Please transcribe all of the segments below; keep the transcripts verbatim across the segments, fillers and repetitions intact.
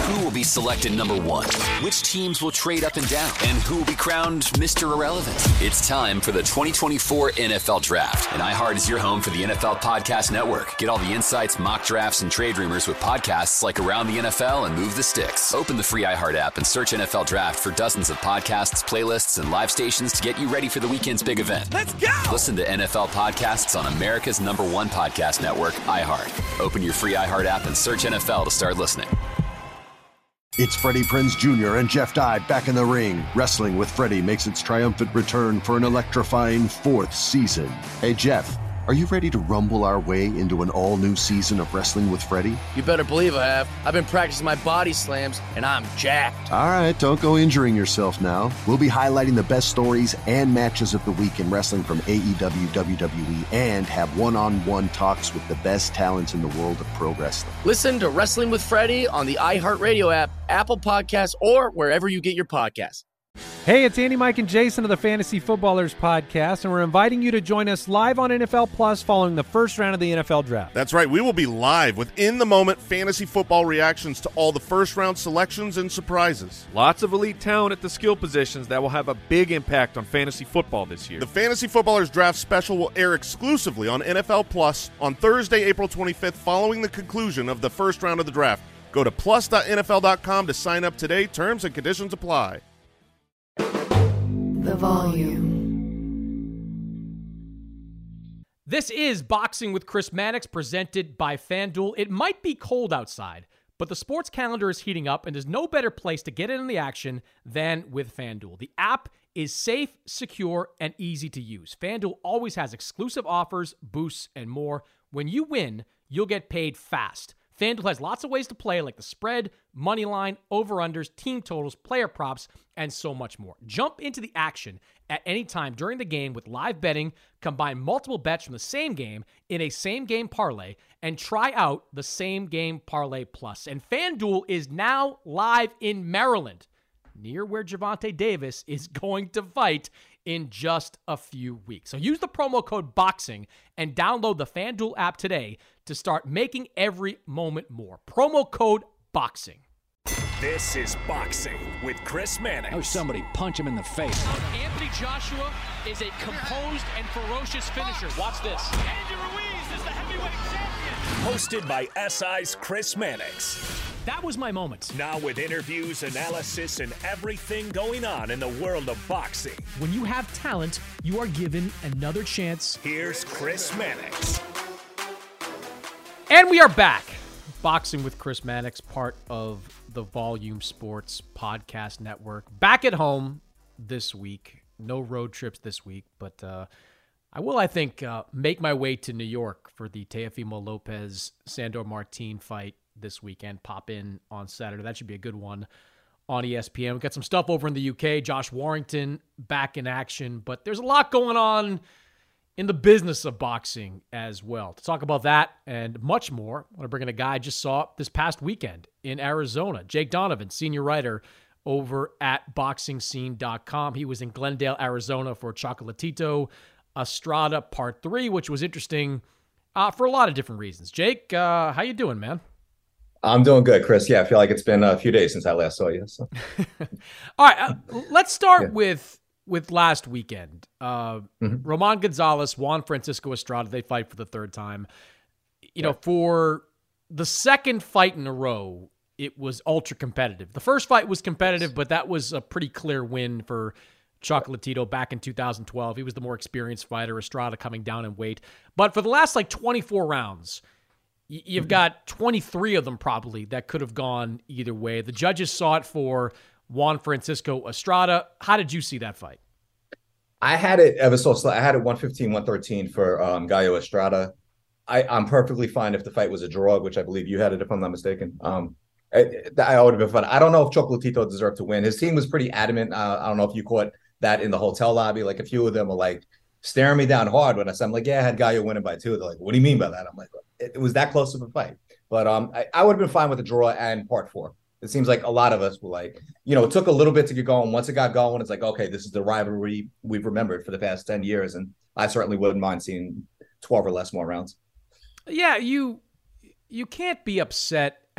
Who will be selected number one? Which teams will trade up and down? And who will be crowned Mister Irrelevant? It's time for the twenty twenty-four N F L Draft. And iHeart is your home for the N F L Podcast Network. Get all the insights, mock drafts, and trade rumors with podcasts like Around the N F L and Move the Sticks. Open the free iHeart app and search N F L Draft for dozens of podcasts, playlists, and live stations to get you ready for the weekend's big event. Let's go! Listen to N F L podcasts on America's number one podcast network, iHeart. Open your free iHeart app and search N F L to start listening. It's Freddie Prinze Junior and Jeff Dye back in the ring. Wrestling with Freddie makes its triumphant return for an electrifying fourth season. Hey, Jeff, are you ready to rumble our way into an all-new season of Wrestling with Freddie? You better believe I have. I've been practicing my body slams, and I'm jacked. All right, don't go injuring yourself now. We'll be highlighting the best stories and matches of the week in wrestling from A E W, W W E, and have one-on-one talks with the best talents in the world of pro wrestling. Listen to Wrestling with Freddie on the iHeartRadio app, Apple Podcasts, or wherever you get your podcasts. Hey, it's Andy, Mike, and Jason of the Fantasy Footballers Podcast, and we're inviting you to join us live on N F L Plus following the first round of the N F L Draft. That's right. We will be live with in-the-moment fantasy football reactions to all the first-round selections and surprises. Lots of elite talent at the skill positions that will have a big impact on fantasy football this year. The Fantasy Footballers Draft Special will air exclusively on N F L Plus on Thursday, April twenty-fifth, following the conclusion of the first round of the draft. Go to plus dot N F L dot com to sign up today. Terms and conditions apply. The volume. This is Boxing with Chris Mannix, presented by FanDuel. It might be cold outside, but the sports calendar is heating up, and there's no better place to get in on the action than with FanDuel. The app is safe, secure, and easy to use. FanDuel always has exclusive offers, boosts, and more. When you win, you'll get paid fast. FanDuel has lots of ways to play, like the spread, money line, over-unders, team totals, player props, and so much more. Jump into the action at any time during the game with live betting, combine multiple bets from the same game in a same-game parlay, and try out the same-game parlay plus. And FanDuel is now live in Maryland, near where Gervonta Davis is going to fight in just a few weeks. So use the promo code BOXING and download the FanDuel app today to start making every moment more. Promo code BOXING. This is Boxing with Chris Mannix. Oh, somebody punch him in the face. Anthony Joshua is a composed and ferocious finisher. Watch this. Andy Ruiz is the heavyweight champion. Hosted by S I's Chris Mannix. That was my moment. Now with interviews, analysis, and everything going on in the world of boxing. When you have talent, you are given another chance. Here's Chris Mannix. And we are back. Boxing with Chris Mannix, part of the Volume Sports Podcast Network. Back at home this week. No road trips this week, but uh, I will, I think, uh, make my way to New York for the Teofimo Lopez Sandor Martin fight this weekend. Pop in on Saturday. That should be a good one on E S P N. We've got some stuff over in the U K. Josh Warrington back in action, but there's a lot going on in the business of boxing as well. To talk about that and much more, I want to bring in a guy I just saw this past weekend in Arizona. Jake Donovan, senior writer over at boxing scene dot com. He was in Glendale, Arizona for Chocolatito Estrada Part three, which was interesting uh, for a lot of different reasons. Jake, uh, how you doing, man? I'm doing good, Chris. Yeah, I feel like it's been a few days since I last saw you. So. All right, uh, let's start yeah. with with last weekend. Uh, mm-hmm. Roman Gonzalez, Juan Francisco Estrada, they fight for the third time. You yeah. know, for the second fight in a row, it was ultra competitive. The first fight was competitive, but that was a pretty clear win for Chocolatito back in two thousand twelve. He was the more experienced fighter, Estrada coming down in weight. But for the last like twenty-four rounds, you've got twenty-three of them probably that could have gone either way. The judges saw it for Juan Francisco Estrada. How did you see that fight? I had it ever so slight. I had it one fifteen, one thirteen for um, Gallo Estrada. I, I'm perfectly fine if the fight was a draw, which I believe you had it, if I'm not mistaken. Um, I, I would have been fun. I don't know if Chocolatito deserved to win. His team was pretty adamant. Uh, I don't know if you caught that in the hotel lobby. Like a few of them were like staring me down hard when I said, I'm like, yeah, I had Gallo winning by two. They're like, what do you mean by that? I'm like, it, it was that close of a fight. But um, I, I would have been fine with the draw and part four. It seems like a lot of us were like, you know, it took a little bit to get going. Once it got going, it's like, okay, this is the rivalry we've remembered for the past ten years. And I certainly wouldn't mind seeing twelve or less more rounds. Yeah, you you can't be upset at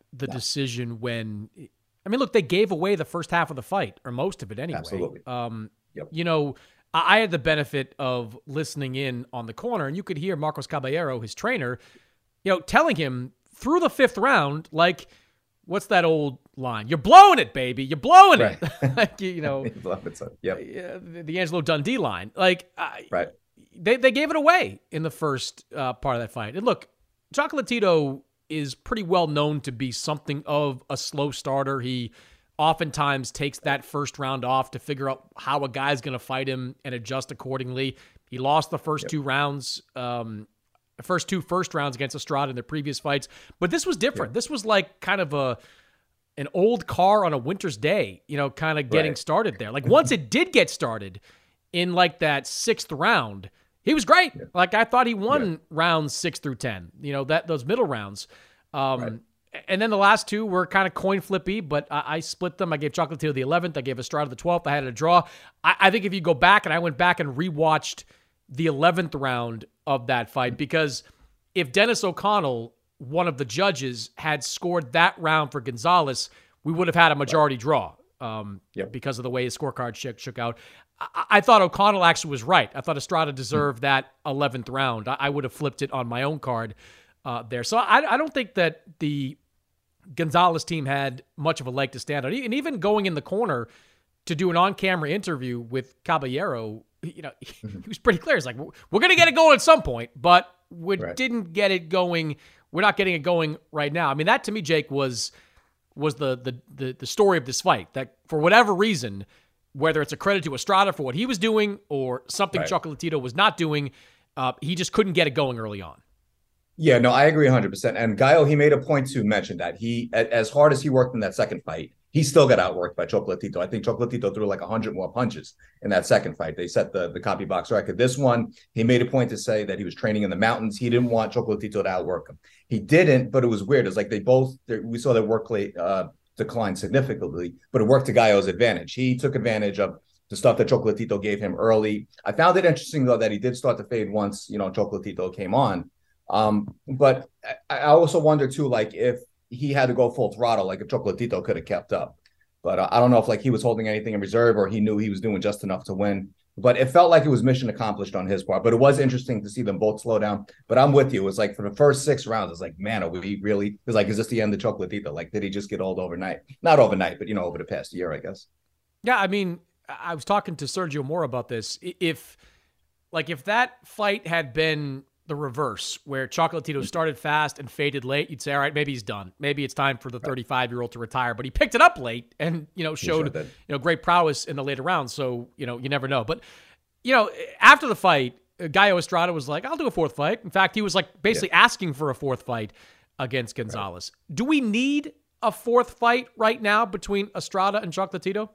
the no. decision when, I mean, look, they gave away the first half of the fight, or most of it anyway. Absolutely. Um, yep. You know, I, I had the benefit of listening in on the corner, and you could hear Marcos Caballero, his trainer, you know, telling him through the fifth round, like, what's that old line? You're blowing it, baby. You're blowing right. it. Like, you know, yep. the, the Angelo Dundee line. Like, I, right. they, they gave it away in the first uh, part of that fight. And look, Chocolatito is pretty well known to be something of a slow starter. He oftentimes takes that first round off to figure out how a guy's going to fight him and adjust accordingly. He lost the first yep. two rounds, um, the first two first rounds against Estrada in the previous fights. But this was different. Yep. This was like kind of a an old car on a winter's day, you know, kind of getting right. started there. Like once it did get started in like that sixth round, he was great. Yeah. Like I thought he won yeah. rounds six through ten, you know, that those middle rounds. Um, right. And then the last two were kind of coin flippy, but I, I split them. I gave Chocolatito the eleventh. I gave Estrada the twelfth. I had a draw. I, I think if you go back, and I went back and rewatched the eleventh round of that fight, because if Dennis O'Connell, one of the judges, had scored that round for Gonzalez, we would have had a majority right. draw um, yep. because of the way his scorecard shook, shook out. I, I thought O'Connell actually was right. I thought Estrada deserved mm. that eleventh round. I, I would have flipped it on my own card. Uh, there. So I, I don't think that the Gonzalez team had much of a leg to stand on. And even going in the corner to do an on-camera interview with Caballero, you know, mm-hmm. he was pretty clear. He's like, we're going to get it going at some point, but we right. didn't get it going. We're not getting it going right now. I mean, that to me, Jake, was was the the the, the story of this fight. That for whatever reason, whether it's a credit to Estrada for what he was doing or something right. Chocolatito was not doing, uh, he just couldn't get it going early on. Yeah, no, I agree one hundred percent. And Gallo, he made a point to mention that he, as hard as he worked in that second fight, he still got outworked by Chocolatito. I think Chocolatito threw like one hundred more punches in that second fight. They set the, the copy box record. This one, he made a point to say that he was training in the mountains. He didn't want Chocolatito to outwork him. He didn't, but it was weird. It's like they both, we saw their work rate uh, decline significantly, but it worked to Gallo's advantage. He took advantage of the stuff that Chocolatito gave him early. I found it interesting, though, that he did start to fade once, you know, Chocolatito came on. Um, but I also wonder too, like if he had to go full throttle, like if Chocolatito could have kept up. But uh, I don't know if like he was holding anything in reserve or he knew he was doing just enough to win. But it felt like it was mission accomplished on his part. But it was interesting to see them both slow down. But I'm with you. It was like for the first six rounds, it's like, man, are we really? It was like, is this the end of Chocolatito? Like, did he just get old overnight? Not overnight, but you know, over the past year, I guess. Yeah, I mean, I was talking to Sergio Moore about this. If, like, if that fight had been the reverse, where Chocolatito started fast and faded late, you'd say, all right, maybe he's done. Maybe it's time for the thirty-five-year-old to retire. But he picked it up late and, you know, showed, sure you know, great prowess in the later rounds. So, you know, you never know. But, you know, after the fight, Gallo Estrada was like, I'll do a fourth fight. In fact, he was like basically yeah. asking for a fourth fight against Gonzalez. Right. Do we need a fourth fight right now between Estrada and Chocolatito?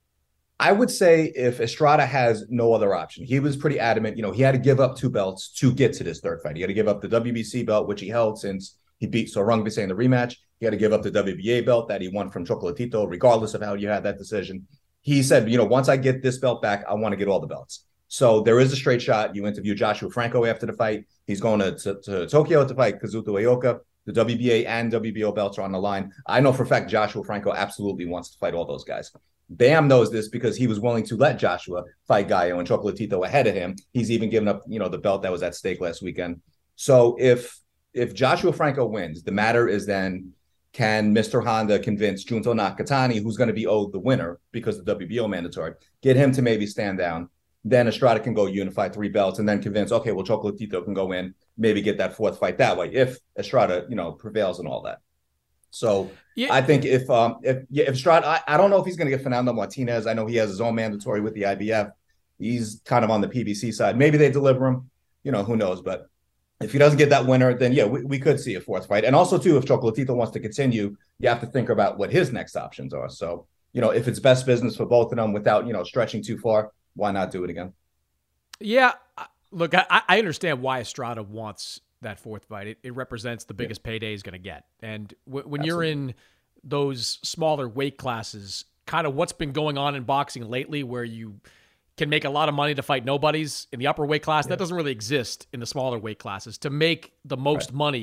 I would say if Estrada has no other option, he was pretty adamant, you know, he had to give up two belts to get to this third fight. He had to give up the W B C belt, which he held since he beat Sorong in the rematch. He had to give up the W B A belt that he won from Chocolatito, regardless of how you had that decision. He said, you know, once I get this belt back, I want to get all the belts. So there is a straight shot. You interview Joshua Franco after the fight. He's going to, to, to Tokyo to fight Kazuto Ioka. The W B A and W B O belts are on the line. I know for a fact Joshua Franco absolutely wants to fight all those guys. Bam knows this because he was willing to let Joshua fight Gallo and Chocolatito ahead of him. He's even given up, you know, the belt that was at stake last weekend. So if if Joshua Franco wins, the matter is then, can Mister Honda convince Junto Nakatani, who's going to be owed the winner because the W B O mandatory, get him to maybe stand down? Then Estrada can go unify three belts and then convince, okay, well, Chocolatito can go in, maybe get that fourth fight that way if Estrada, you know, prevails and all that. So yeah. I think if um if yeah, if Estrada, I, I don't know if he's going to get Fernando Martinez. I know he has his own mandatory with the I B F. He's kind of on the P B C side. Maybe they deliver him. You know, who knows? But if he doesn't get that winner, then yeah, we, we could see a fourth fight. And also too, if Chocolatito wants to continue, you have to think about what his next options are. So you know, if it's best business for both of them without you know stretching too far, why not do it again? Yeah, look, I, I understand why Estrada wants that fourth fight. It, it represents the biggest yeah. payday he's going to get. And w- when Absolutely. You're in those smaller weight classes, kind of what's been going on in boxing lately where you can make a lot of money to fight nobodies in the upper weight class, yeah. that doesn't really exist in the smaller weight classes. To make the most right. money,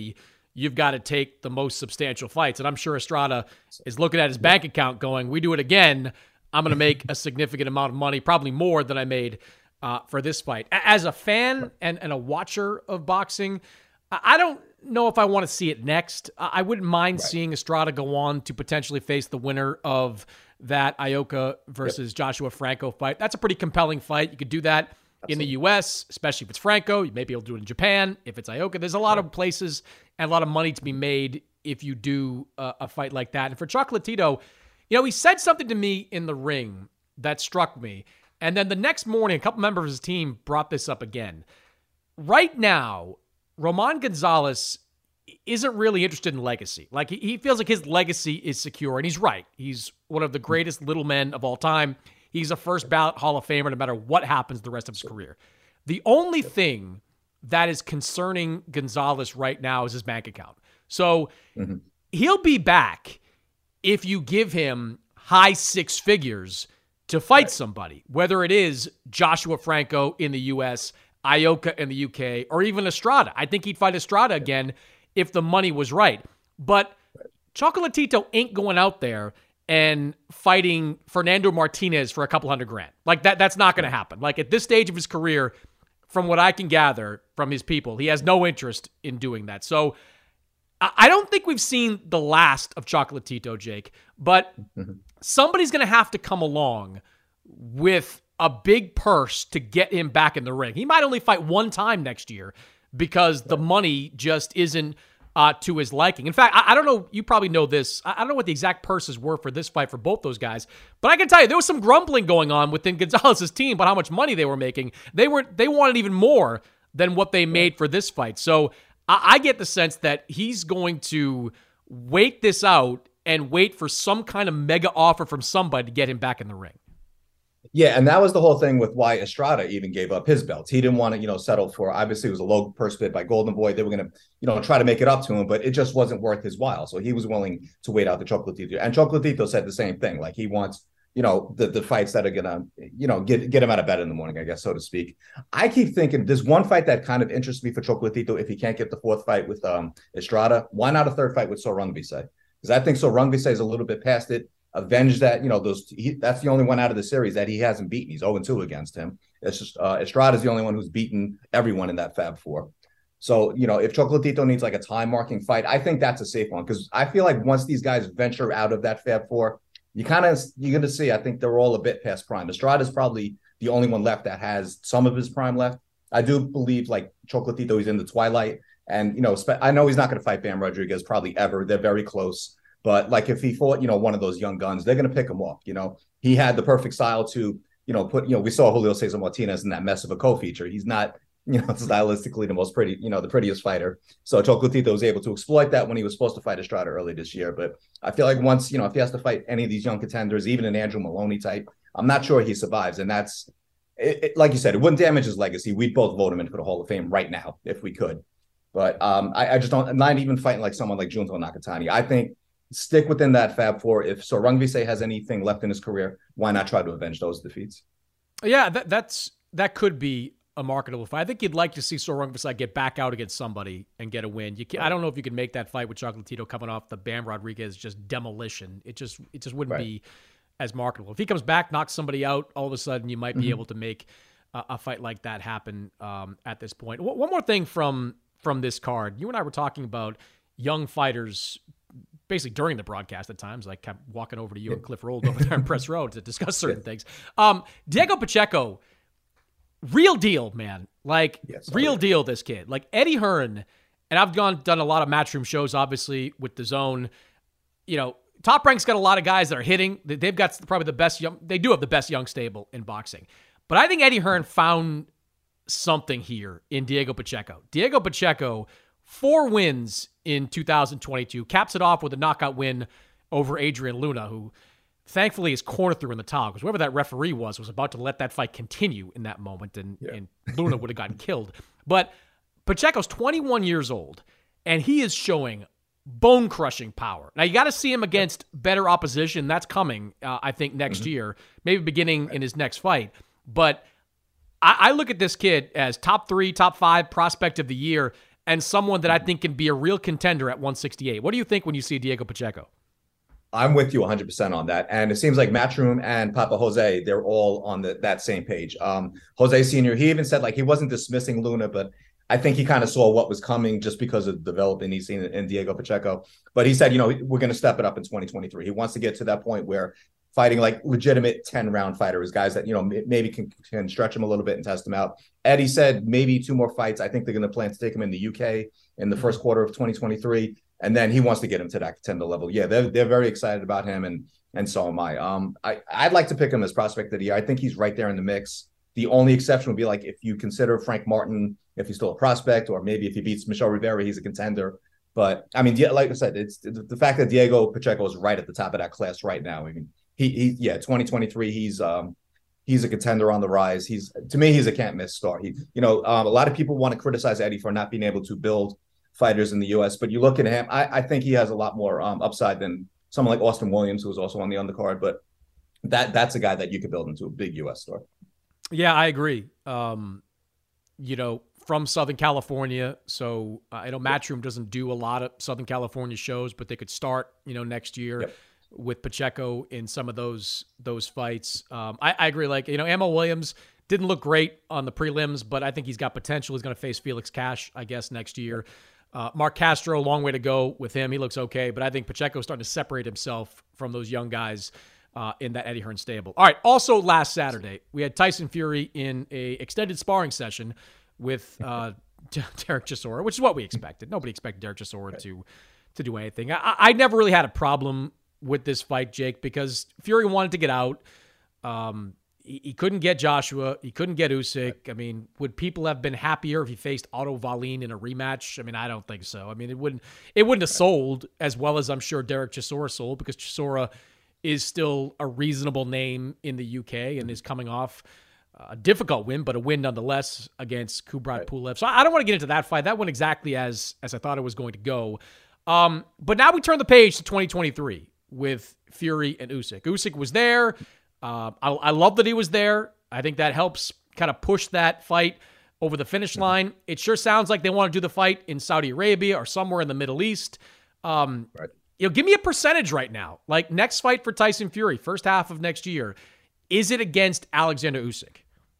you've got to take the most substantial fights. And I'm sure Estrada is looking at his bank account going, we do it again, I'm going to make a significant amount of money, probably more than I made uh, for this fight. As a fan and, and a watcher of boxing, I don't know if I want to see it next. I wouldn't mind right. seeing Estrada go on to potentially face the winner of that Ioka versus yep. Joshua Franco fight. That's a pretty compelling fight. You could do that Absolutely. in the U S, especially if it's Franco. You may be able to do it in Japan if it's Ioka. There's a lot right. of places and a lot of money to be made if you do a, a fight like that. And for Chocolatito, you know, he said something to me in the ring that struck me. And then the next morning, a couple members of his team brought this up again. Right now, Roman Gonzalez isn't really interested in legacy. Like, he, he feels like his legacy is secure, and he's right. He's one of the greatest little men of all time. He's a first ballot Hall of Famer no matter what happens the rest of his career. The only thing that is concerning Gonzalez right now is his bank account. So mm-hmm. he'll be back if you give him high six figures to fight right. somebody, whether it is Joshua Franco in the U S, Ioka in the U K, or even Estrada. I think he'd fight Estrada again if the money was right. But Chocolatito ain't going out there and fighting Fernando Martinez for a couple hundred grand. Like, that that's not going to happen. Like, at this stage of his career, from what I can gather from his people, he has no interest in doing that. So I don't think we've seen the last of Chocolatito, Jake, but mm-hmm. somebody's going to have to come along with a big purse to get him back in the ring. He might only fight one time next year because the money just isn't uh, to his liking. In fact, I, I don't know, you probably know this. I, I don't know what the exact purses were for this fight for both those guys, but I can tell you there was some grumbling going on within Gonzalez's team about how much money they were making. They were they wanted even more than what they made for this fight. So I, I get the sense that he's going to wait this out and wait for some kind of mega offer from somebody to get him back in the ring. Yeah, and that was the whole thing with why Estrada even gave up his belts. He didn't want to, you know, settle for, obviously it was a low purse bid by Golden Boy. They were going to, you know, try to make it up to him, but it just wasn't worth his while. So he was willing to wait out the Chocolatito. And Chocolatito said the same thing. Like, he wants, you know, the, the fights that are going to, you know, get, get him out of bed in the morning, I guess, so to speak. I keep thinking there's one fight that kind of interests me for Chocolatito. If he can't get the fourth fight with um, Estrada, why not a third fight with Sor Rungvisai? Because I think Sor Rungvisai is a little bit past it. Avenge that, you know, those. He, that's the only one out of the series that he hasn't beaten. He's oh and two against him. It's just uh, Estrada's the only one who's beaten everyone in that Fab Four. So, you know, if Chocolatito needs like a time marking fight, I think that's a safe one, because I feel like once these guys venture out of that Fab Four, you kind of you're going to see. I think they're all a bit past prime. Estrada's probably the only one left that has some of his prime left. I do believe like Chocolatito, he's in the twilight, and you know, I know he's not going to fight Bam Rodriguez probably ever. They're very close. But like if he fought, you know, one of those young guns, they're going to pick him off. You know, he had the perfect style to, you know, put, you know, we saw Julio Cesar Martinez in that mess of a co-feature. He's not, you know, stylistically the most pretty, you know, the prettiest fighter. So Chocolatito was able to exploit that when he was supposed to fight Estrada early this year. But I feel like once, you know, if he has to fight any of these young contenders, even an Andrew Maloney type, I'm not sure he survives. And that's, it, it, like you said, it wouldn't damage his legacy. We'd both vote him in for the Hall of Fame right now if we could. But um, I, I just don't, I'm not even fighting like someone like Junto Nakatani. I think stick within that Fab Four. If Sor Rungvisai has anything left in his career, why not try to avenge those defeats? Yeah, that, that's that could be a marketable fight. I think you'd like to see Sor Rungvisai get back out against somebody and get a win. You can, I don't know if you can make that fight with Chocolatito coming off the Bam Rodriguez just demolition. It just it just wouldn't right. be as marketable. If he comes back, knocks somebody out, all of a sudden you might be mm-hmm. able to make a, a fight like that happen um, at this point. W- one more thing from from this card. You and I were talking about young fighters basically during the broadcast at times. I kept walking over to you and Cliff rolled over there in Press Road to discuss certain things. Um, Diego Pacheco, real deal, man. Like, yes, real deal, this kid. Like, Eddie Hearn, and I've gone done a lot of Matchroom shows, obviously, with the Zone. You know, Top Rank's got a lot of guys that are hitting. They've got probably the best young, they do have the best young stable in boxing. But I think Eddie Hearn found something here in Diego Pacheco. Diego Pacheco, four wins in two thousand twenty-two, caps it off with a knockout win over Adrian Luna, who thankfully is corner through in the towel, because whoever that referee was was about to let that fight continue in that moment, and, yeah. and Luna would have gotten killed. But Pacheco's twenty-one years old, and he is showing bone-crushing power. Now, you got to see him against better opposition. That's coming, uh, I think, next mm-hmm. year, maybe beginning right. in his next fight. But I, I look at this kid as top three, top five prospect of the year. and someone that I think can be a real contender at one sixty-eight. What do you think when you see Diego Pacheco? I'm with you one hundred percent on that. And it seems like Matchroom and Papa Jose, they're all on the, that same page. Um, Jose Senior, he even said like he wasn't dismissing Luna, but I think he kind of saw what was coming just because of the development he's seen in Diego Pacheco. But he said, you know, we're going to step it up in twenty twenty-three. He wants to get to that point where fighting like legitimate ten-round fighters, guys that, you know, maybe can, can stretch him a little bit and test him out. Eddie said maybe two more fights. I think they're going to plan to take him in the U K in the first quarter of twenty twenty-three. And then he wants to get him to that contender level. Yeah, they're, they're very excited about him, and and so am I. Um, I, I'd like to pick him as prospect of the year. I think he's right there in the mix. The only exception would be like if you consider Frank Martin, if he's still a prospect, or maybe if he beats Michel Rivera, he's a contender. But, I mean, like I said, it's the fact that Diego Pacheco is right at the top of that class right now. I mean, he, he yeah, twenty twenty-three, he's um, he's a contender on the rise. He's to me, he's a can't-miss star. He, you know, um, a lot of people want to criticize Eddie for not being able to build fighters in the U S, but you look at him, I, I think he has a lot more um, upside than someone like Austin Williams, who was also on the undercard. But that that's a guy that you could build into a big U S star. Yeah, I agree. Um, you know, from Southern California, so uh, I know Matchroom doesn't do a lot of Southern California shows, but they could start, you know, next year yep. with Pacheco in some of those those fights. Um, I, I agree. Like, you know, Ammo Williams didn't look great on the prelims, but I think he's got potential. He's going to face Felix Cash, I guess, next year. Uh, Mark Castro, a long way to go with him. He looks okay, but I think Pacheco's starting to separate himself from those young guys uh, in that Eddie Hearn stable. All right, also last Saturday, we had Tyson Fury in a extended sparring session with uh, Derek Chisora, which is what we expected. Nobody expected Derek Chisora to, to do anything. I, I never really had a problem with this fight, Jake, because Fury wanted to get out. Um, he, he couldn't get Joshua. He couldn't get Usyk. I mean, would people have been happier if he faced Otto Wallin in a rematch? I mean, I don't think so. I mean, it wouldn't it wouldn't have sold as well as I'm sure Derek Chisora sold, because Chisora is still a reasonable name in the U K and is coming off a difficult win, but a win nonetheless against Kubrat Pulev. So I don't want to get into that fight. That went exactly as as I thought it was going to go. Um, but now we turn the page to twenty twenty-three with Fury and Usyk. Usyk was there. Uh, I, I love that he was there. I think that helps kind of push that fight over the finish line. It sure sounds like they want to do the fight in Saudi Arabia or somewhere in the Middle East. Um, right. You know, give me a percentage right now. Like, next fight for Tyson Fury, first half of next year, is it against Alexander Usyk?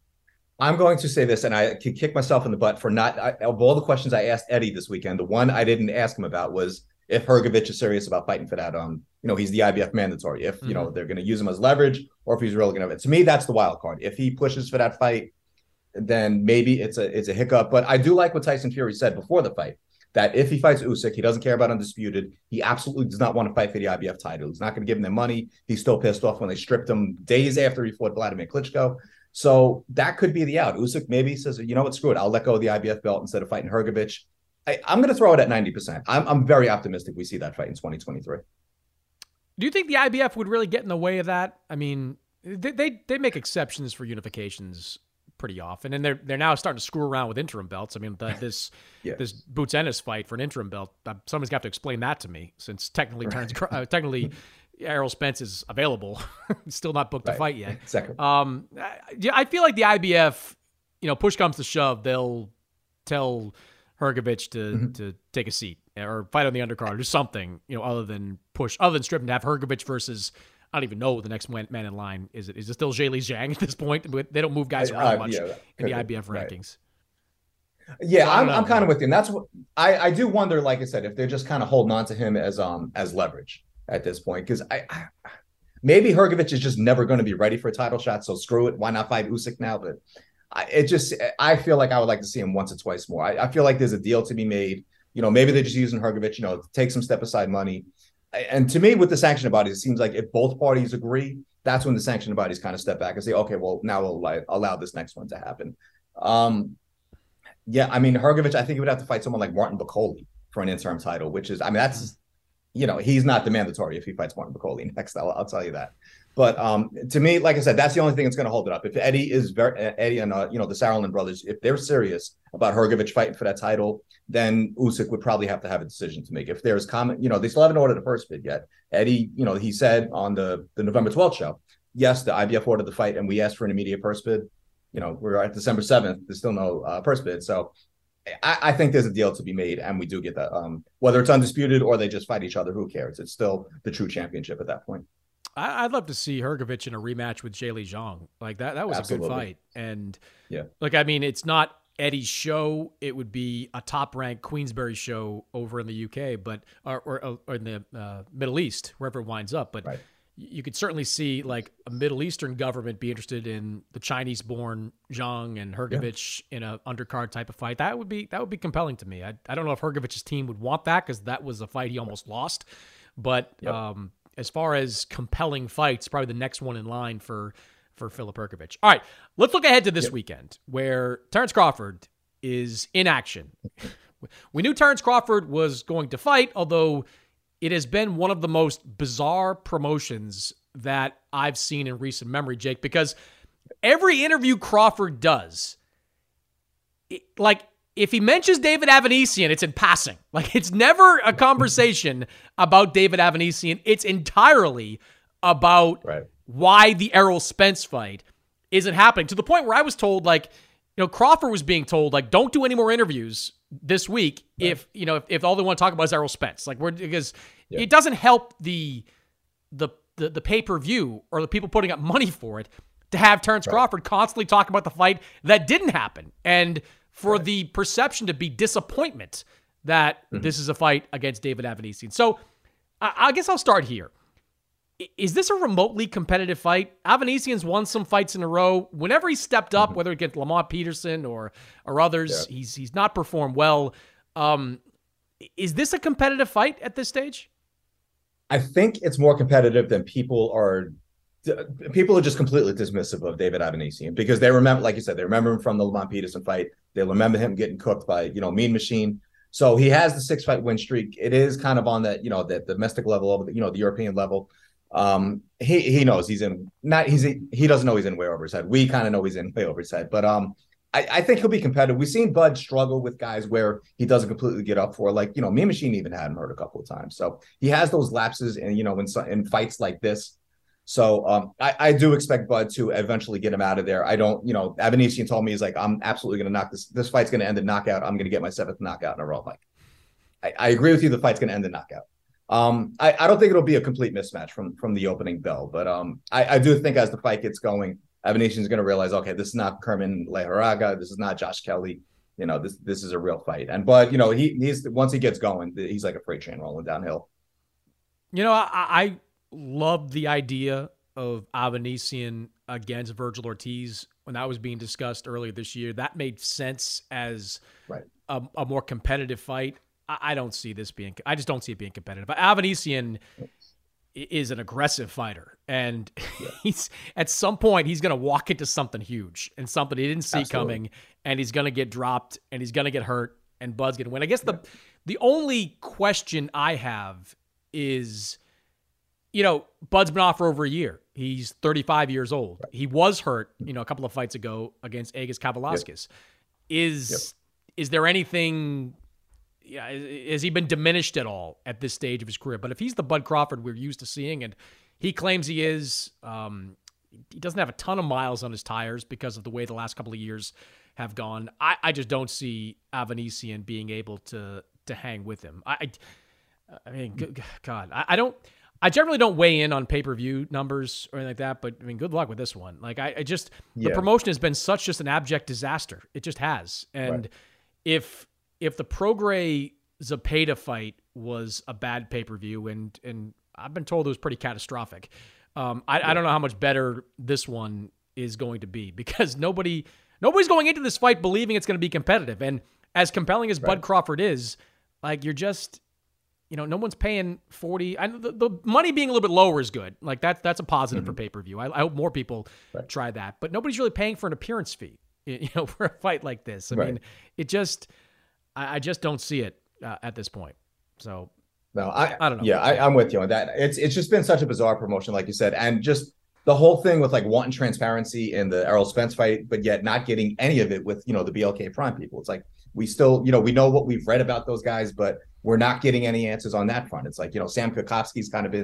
I'm going to say this, and I can kick myself in the butt for not, I, of all the questions I asked Eddie this weekend, the one I didn't ask him about was if Hrgovic is serious about fighting for that. Um, you know, he's the I B F mandatory. If, mm-hmm. you know, they're going to use him as leverage, or if he's really going to, to me, that's the wild card. If he pushes for that fight, then maybe it's a, it's a hiccup. But I do like what Tyson Fury said before the fight, that if he fights Usyk, he doesn't care about undisputed. He absolutely does not want to fight for the I B F title. He's not going to give him their money. He's still pissed off when they stripped him days after he fought Vladimir Klitschko. So that could be the out. Usyk maybe says, you know what, screw it. I'll let go of the I B F belt instead of fighting Hrgovic. I, I'm going to throw it at ninety percent. I'm, I'm very optimistic we see that fight in twenty twenty-three. Do you think the I B F would really get in the way of that? I mean, they they, they make exceptions for unifications pretty often, and they're they're now starting to screw around with interim belts. I mean, the, this yeah. this Boots Ennis fight for an interim belt, uh, somebody's got to explain that to me, since technically turns uh, technically Errol Spence is available, still not booked right. to fight yet. Exactly. Um, I, I feel like the I B F, you know, push comes to shove, they'll tell Hrgovic to mm-hmm. to take a seat or fight on the undercard or something, you know, other than push, other than strip, and to have Hrgovic versus, I don't even know who the next man in line is. It is it still Zhilei Zhang at this point? They don't move guys around uh, much yeah, in the I B F right. rankings. Yeah, so I'm I'm kind of with you. And that's what I, I do wonder, like I said, if they're just kind of holding on to him as um as leverage at this point, because I, I maybe Hrgovic is just never going to be ready for a title shot. So screw it. Why not fight Usyk now? But I, it just I feel like I would like to see him once or twice more. I, I feel like there's a deal to be made. You know, maybe they're just using Hrgovic, you know, take some step aside money. And to me, with the sanctioning bodies, it seems like if both parties agree, that's when the sanctioning bodies kind of step back and say, okay, well, now we'll allow, allow this next one to happen. Um, yeah, I mean, Hrgovic, I think he would have to fight someone like Martin Bakole for an interim title, which is, I mean, that's, you know, he's not the mandatory if he fights Martin Bakole next. I'll, I'll tell you that. But um, to me, like I said, that's the only thing that's going to hold it up. If Eddie is very, Eddie and, uh, you know, the Saraland brothers, if they're serious about Hrgovic fighting for that title, then Usyk would probably have to have a decision to make. If there's comment, you know, they still haven't ordered the first bid yet. Eddie, you know, he said on the, the November twelfth show, yes, the I B F ordered the fight and we asked for an immediate purse bid. You know, we're at December seventh. There's still no uh, purse bid. So I, I think there's a deal to be made, and we do get that. Um, whether it's undisputed or they just fight each other, who cares? It's still the true championship at that point. I, I'd love to see Hrgović in a rematch with Zhilei Zhang. Like that, that was Absolutely. a good fight. And yeah, like I mean, it's not Eddie's show. It would be a top-ranked Queensberry show over in the U K, but or, or, or in the uh, Middle East, wherever it winds up. But right. you could certainly see like a Middle Eastern government be interested in the Chinese-born Zhang and Hrgović yeah. in a undercard type of fight. That would be that would be compelling to me. I, I don't know if Hrgovic's team would want that because that was a fight he almost lost. But yep. um, as far as compelling fights, probably the next one in line for for Filip Hrgović. All right, let's look ahead to this yep. weekend where Terence Crawford is in action. We knew Terence Crawford was going to fight, although it has been one of the most bizarre promotions that I've seen in recent memory, Jake, because every interview Crawford does, it, like if he mentions David Avanesyan, it's in passing. Like it's never a conversation about David Avanesyan. It's entirely about right. why the Errol Spence fight isn't happening, to the point where I was told, like, you know, Crawford was being told, like, don't do any more interviews this week right. if, you know, if, if all they want to talk about is Errol Spence. Like, we're, because yeah. it doesn't help the, the, the, the pay-per-view or the people putting up money for it to have Terence right. Crawford constantly talk about the fight that didn't happen. And for right. the perception to be disappointment that mm-hmm. this is a fight against David Avanesyan. So I, I guess I'll start here. Is this a remotely competitive fight? Avanesyan's won some fights in a row. Whenever he stepped up, mm-hmm. whether against Lamont Peterson or or others, yeah. he's he's not performed well. Um, is this a competitive fight at this stage? I think it's more competitive than people are. People are just completely dismissive of David Avanesyan because they remember, like you said, they remember him from the Lamont Peterson fight. They remember him getting cooked by, you know, Mean Machine. So he has the six fight win streak. It is kind of on that, you know, the domestic level, over the, you know, the European level. Um, he he knows he's in not he's he doesn't know he's in way over his head. We kind of know he's in way over his head, but um, I, I think he'll be competitive. We've seen Bud struggle with guys where he doesn't completely get up for, like, you know, Mean Machine even had him hurt a couple of times. So he has those lapses, and you know, in in fights like this. So um, I, I do expect Bud to eventually get him out of there. I don't, you know, Avanesyan told me he's like, I'm absolutely going to knock this. This fight's going to end in knockout. I'm going to get my seventh knockout in a row. Like, I, I agree with you. The fight's going to end in knockout. Um, I, I don't think it'll be a complete mismatch from from the opening bell, but um, I, I do think as the fight gets going, Avanesyan's going to realize, okay, this is not Kerman Leharaga, this is not Josh Kelly, you know, this this is a real fight. And but you know, he he's once he gets going, he's like a freight train rolling downhill. You know, I, I love the idea of Avanesyan against Virgil Ortiz when that was being discussed earlier this year. That made sense as right. a, a more competitive fight. I don't see this being, I just don't see it being competitive. But Avanesyan is an aggressive fighter. And yeah. he's, at some point, he's going to walk into something huge and something he didn't see Absolutely. coming. And he's going to get dropped and he's going to get hurt and Bud's going to win. I guess the, yeah. the only question I have is, you know, Bud's been off for over a year. He's thirty-five years old. Right. He was hurt, you know, a couple of fights ago against Egis Kavalauskas. Yep. Is, yep. is there anything... Yeah, has he been diminished at all at this stage of his career? But if he's the Bud Crawford we're used to seeing, and he claims he is, um, he doesn't have a ton of miles on his tires because of the way the last couple of years have gone. I, I just don't see Avanesyan being able to to hang with him. I, I mean, God, I, I don't. I generally don't weigh in on pay-per-view numbers or anything like that, but I mean, good luck with this one. Like, I, I just yeah. the promotion has been such just an abject disaster. It just has, and right. if. If the Prograis Zepeda fight was a bad pay-per-view, and and I've been told it was pretty catastrophic, um, I, yeah. I don't know how much better this one is going to be because nobody nobody's going into this fight believing it's going to be competitive. And as compelling as right. Bud Crawford is, like you're just, you know, no one's paying forty. I, the, the money being a little bit lower is good. Like that's that's a positive mm-hmm. for pay-per-view. I, I hope more people right. try that. But nobody's really paying for an appearance fee, you know, for a fight like this. I right. mean, it just. I just don't see it uh, at this point. So, no, I, I don't know. Yeah, I, I'm with you on that. It's it's just been such a bizarre promotion, like you said, and just the whole thing with like wanting transparency in the Errol Spence fight, but yet not getting any of it with, you know, the B L K Prime people. It's like we still, you know, we know what we've read about those guys, but we're not getting any answers on that front. It's like, you know, Sam Kokovsky's kind of been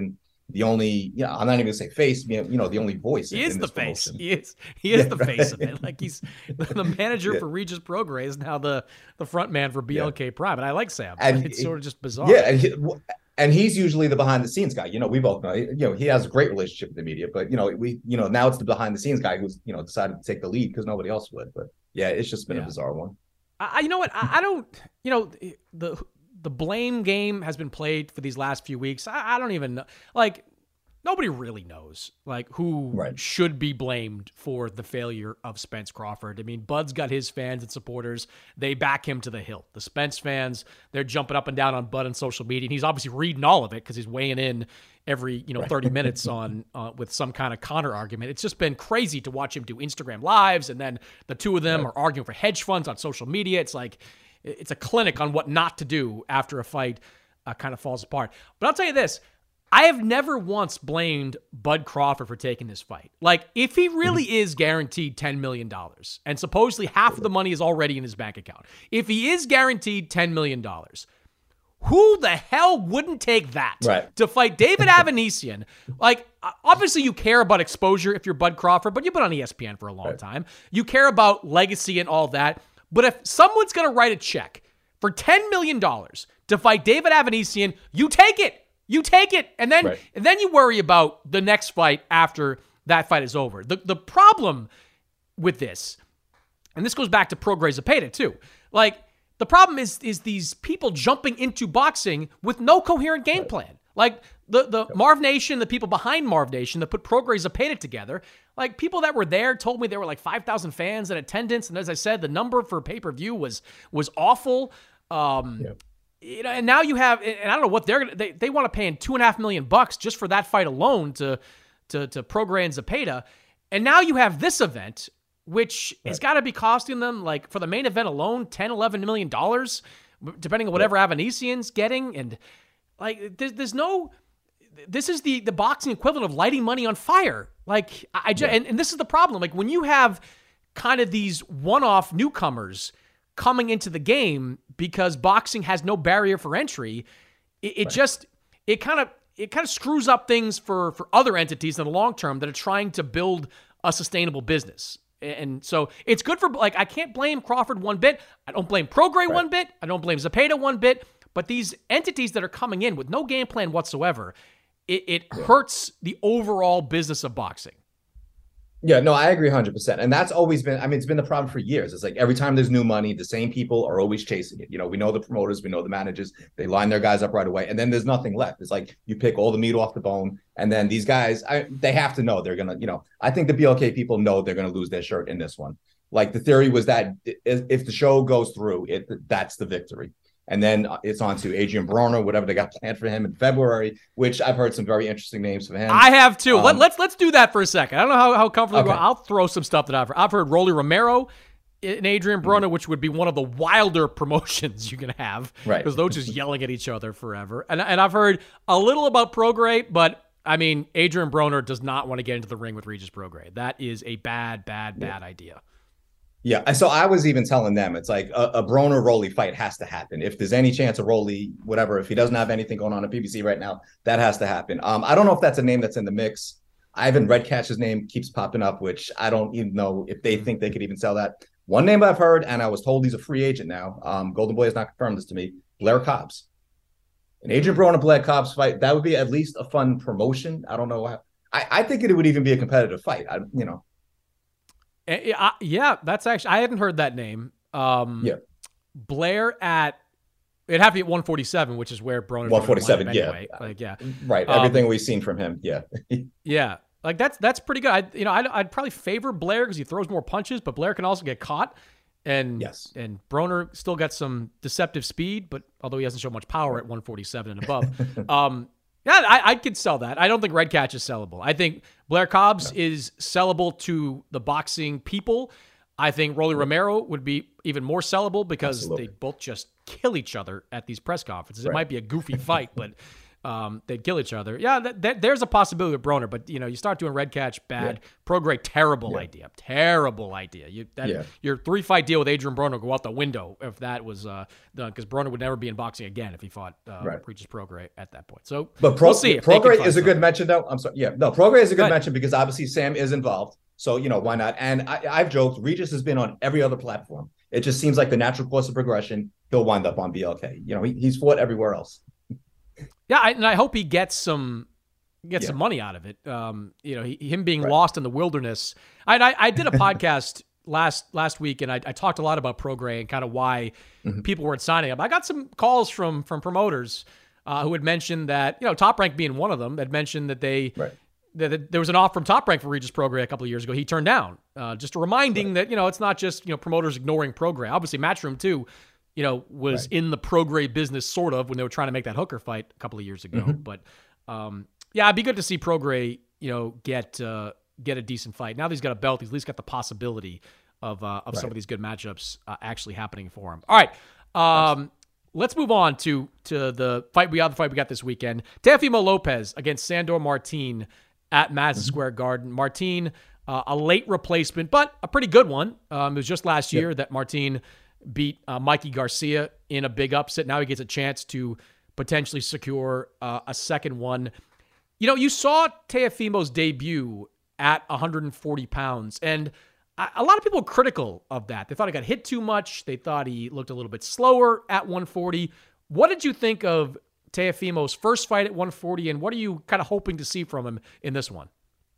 the only, yeah, I'm not even gonna say face, you know, the only voice. He in, is in the this face. promotion. He is. He is Yeah, the right. face of it. Like he's the manager Yeah. for Regis Prograis is now the the front man for B L K Prime, and I like Sam. And it's he- sort of just bizarre. Yeah, and, he, and he's usually the behind the scenes guy. You know, we both know. You know, he has a great relationship with the media, but you know, we, you know, now it's the behind the scenes guy who's, you know, decided to take the lead because nobody else would. But yeah, it's just been Yeah. a bizarre one. I, you know what? I, I don't. You know, the the blame game has been played for these last few weeks. I, I don't even know. Like, nobody really knows like who Right. should be blamed for the failure of Spence Crawford. I mean, Bud's got his fans and supporters. They back him to the hilt. The Spence fans, they're jumping up and down on Bud on social media, and he's obviously reading all of it because he's weighing in every, you know, thirty minutes on uh, with some kind of counter argument. It's just been crazy to watch him do Instagram lives, and then the two of them Right. are arguing for hedge funds on social media. It's like it's a clinic on what not to do after a fight uh, kind of falls apart. But I'll tell you this. I have never once blamed Bud Crawford for taking this fight. Like, if he really is guaranteed ten million dollars, and supposedly half of the money is already in his bank account, if he is guaranteed ten million dollars, who the hell wouldn't take that Right. to fight David Avanesian? Like, obviously you care about exposure if you're Bud Crawford, but you've been on E S P N for a long Right. time. You care about legacy and all that. But if someone's going to write a check for ten million dollars to fight David Avanesian, you take it. You take it, and then Right. and then you worry about the next fight after that fight is over. The the problem with this, and this goes back to Prograis Zepeda too, like the problem is is these people jumping into boxing with no coherent game plan. Like the the Marv Nation, the people behind Marv Nation that put Prograis Zepeda together, like people that were there told me there were like five thousand fans in attendance, and as I said, the number for pay-per-view was was awful. Um, Yep. You know, and now you have, and I don't know what they're gonna. They, they want to pay in two and a half million bucks just for that fight alone to to to Prograis and Zepeda, and now you have this event, which right. has got to be costing them like for the main event alone ten, eleven million dollars, depending on whatever yep. Avanesian's getting, and like there's there's no. This is the the boxing equivalent of lighting money on fire. Like I just, yeah. and, and this is the problem. Like when you have kind of these one-off newcomers coming into the game because boxing has no barrier for entry, it, it right. just it kind of it kind of screws up things for for other entities in the long term that are trying to build a sustainable business. And so it's good for, like, I can't blame Crawford one bit. I don't blame Prograis right. one bit. I don't blame Zepeda one bit. But these entities that are coming in with no game plan whatsoever, it, it yeah. hurts the overall business of boxing. Yeah, no, I agree one hundred percent. And that's always been, I mean, it's been the problem for years. It's like every time there's new money, the same people are always chasing it. You know, we know the promoters, we know the managers, they line their guys up right away. And then there's nothing left. It's like you pick all the meat off the bone. And then these guys, I, they have to know they're going to, you know, I think the B L K people know they're going to lose their shirt in this one. Like the theory was that if the show goes through, it that's the victory. And then it's on to Adrian Broner, whatever they got planned for him in February, which I've heard some very interesting names for him. I have too. Um, Let, let's let's do that for a second. I don't know how, how comfortable okay. I'll throw some stuff that I've heard. I've heard Rolly Romero and Adrian Broner, mm-hmm. which would be one of the wilder promotions you can have. Right. Because those just yelling at each other forever. And, and I've heard a little about Prograis, but I mean, Adrian Broner does not want to get into the ring with Regis Prograis. That is a bad, bad, bad yeah. idea. Yeah, so I was even telling them, it's like a, a Broner Rolly fight has to happen. If there's any chance of Rolly, whatever, if he doesn't have anything going on at P B C right now, that has to happen. Um, I don't know if that's a name that's in the mix. Ivan Redcatch's name keeps popping up, which I don't even know if they think they could even sell that. One name I've heard, and I was told he's a free agent now. Um, Golden Boy has not confirmed this to me. Blair Cobbs. An Adrian Broner Blair Cobbs fight, that would be at least a fun promotion. I don't know how. I, I think it would even be a competitive fight. I, you know. Uh, yeah, that's actually, I haven't heard that name. Um, yeah. Blair at, it'd have to be at one forty-seven, which is where Broner one forty-seven, anyway. yeah. Like, yeah. Right. Everything um, we've seen from him. Yeah. yeah. Like that's, that's pretty good. I, you know, I'd, I'd probably favor Blair because he throws more punches, but Blair can also get caught. And, yes. and Broner still got some deceptive speed, but although he hasn't shown much power at one forty-seven and above, um, yeah, I, I could sell that. I don't think Redcatch is sellable. I think Blair Cobbs no. is sellable to the boxing people. I think Rolly Romero would be even more sellable because Absolutely. they both just kill each other at these press conferences. Right. It might be a goofy fight, but um, they'd kill each other. Yeah, that, that, there's a possibility with Broner, but you know, you start doing red catch, bad. Yeah. Prograis, terrible yeah. idea, terrible idea. You that yeah. your three fight deal with Adrian Broner go out the window if that was uh, done, because Broner would never be in boxing again if he fought uh, right. Regis Prograis at that point. So, but Pro- we'll see. Prograis is a good mention, though. I'm sorry, yeah, no, Prograis is a good Go mention because obviously Sam is involved. So you know why not? And I, I've joked, Regis has been on every other platform. It just seems like the natural course of progression. He'll wind up on B L K. You know, he, he's fought everywhere else. Yeah, I, and I hope he gets some gets Yeah. some money out of it. Um, you know, he, him being Right. lost in the wilderness. I I, I did a podcast last last week, and I, I talked a lot about Prograis and kind of why Mhm. people weren't signing up. I got some calls from from promoters uh, who had mentioned that, you know, Top Rank being one of them, had mentioned that they Right. that, that there was an offer from Top Rank for Regis Prograis a couple of years ago. He turned down. Uh, just a reminding that, you know, it's not just, you know, promoters ignoring Prograis. Obviously, Matchroom too, you know, was Right. in the Prograis business sort of when they were trying to make that hooker fight a couple of years ago. Mhm. But um, yeah, it'd be good to see Prograis, you know, get uh, get a decent fight. Now that he's got a belt, he's at least got the possibility of uh, of some Right. of these good matchups uh, actually happening for him. All right. Um, let's move on to to the fight we other fight we got this weekend. Teofimo Lopez against Sandor Martin at Madison Mm-hmm. Square Garden. Martin, uh, a late replacement, but a pretty good one. Um, it was just last Yep. year that Martin beat uh, Mikey Garcia in a big upset. Now he gets a chance to potentially secure uh, a second one. You know, you saw Teofimo's debut at one hundred forty pounds, and a a lot of people were critical of that. They thought he got hit too much. They thought he looked a little bit slower at one forty. What did you think of Teofimo's first fight at one forty, and what are you kind of hoping to see from him in this one?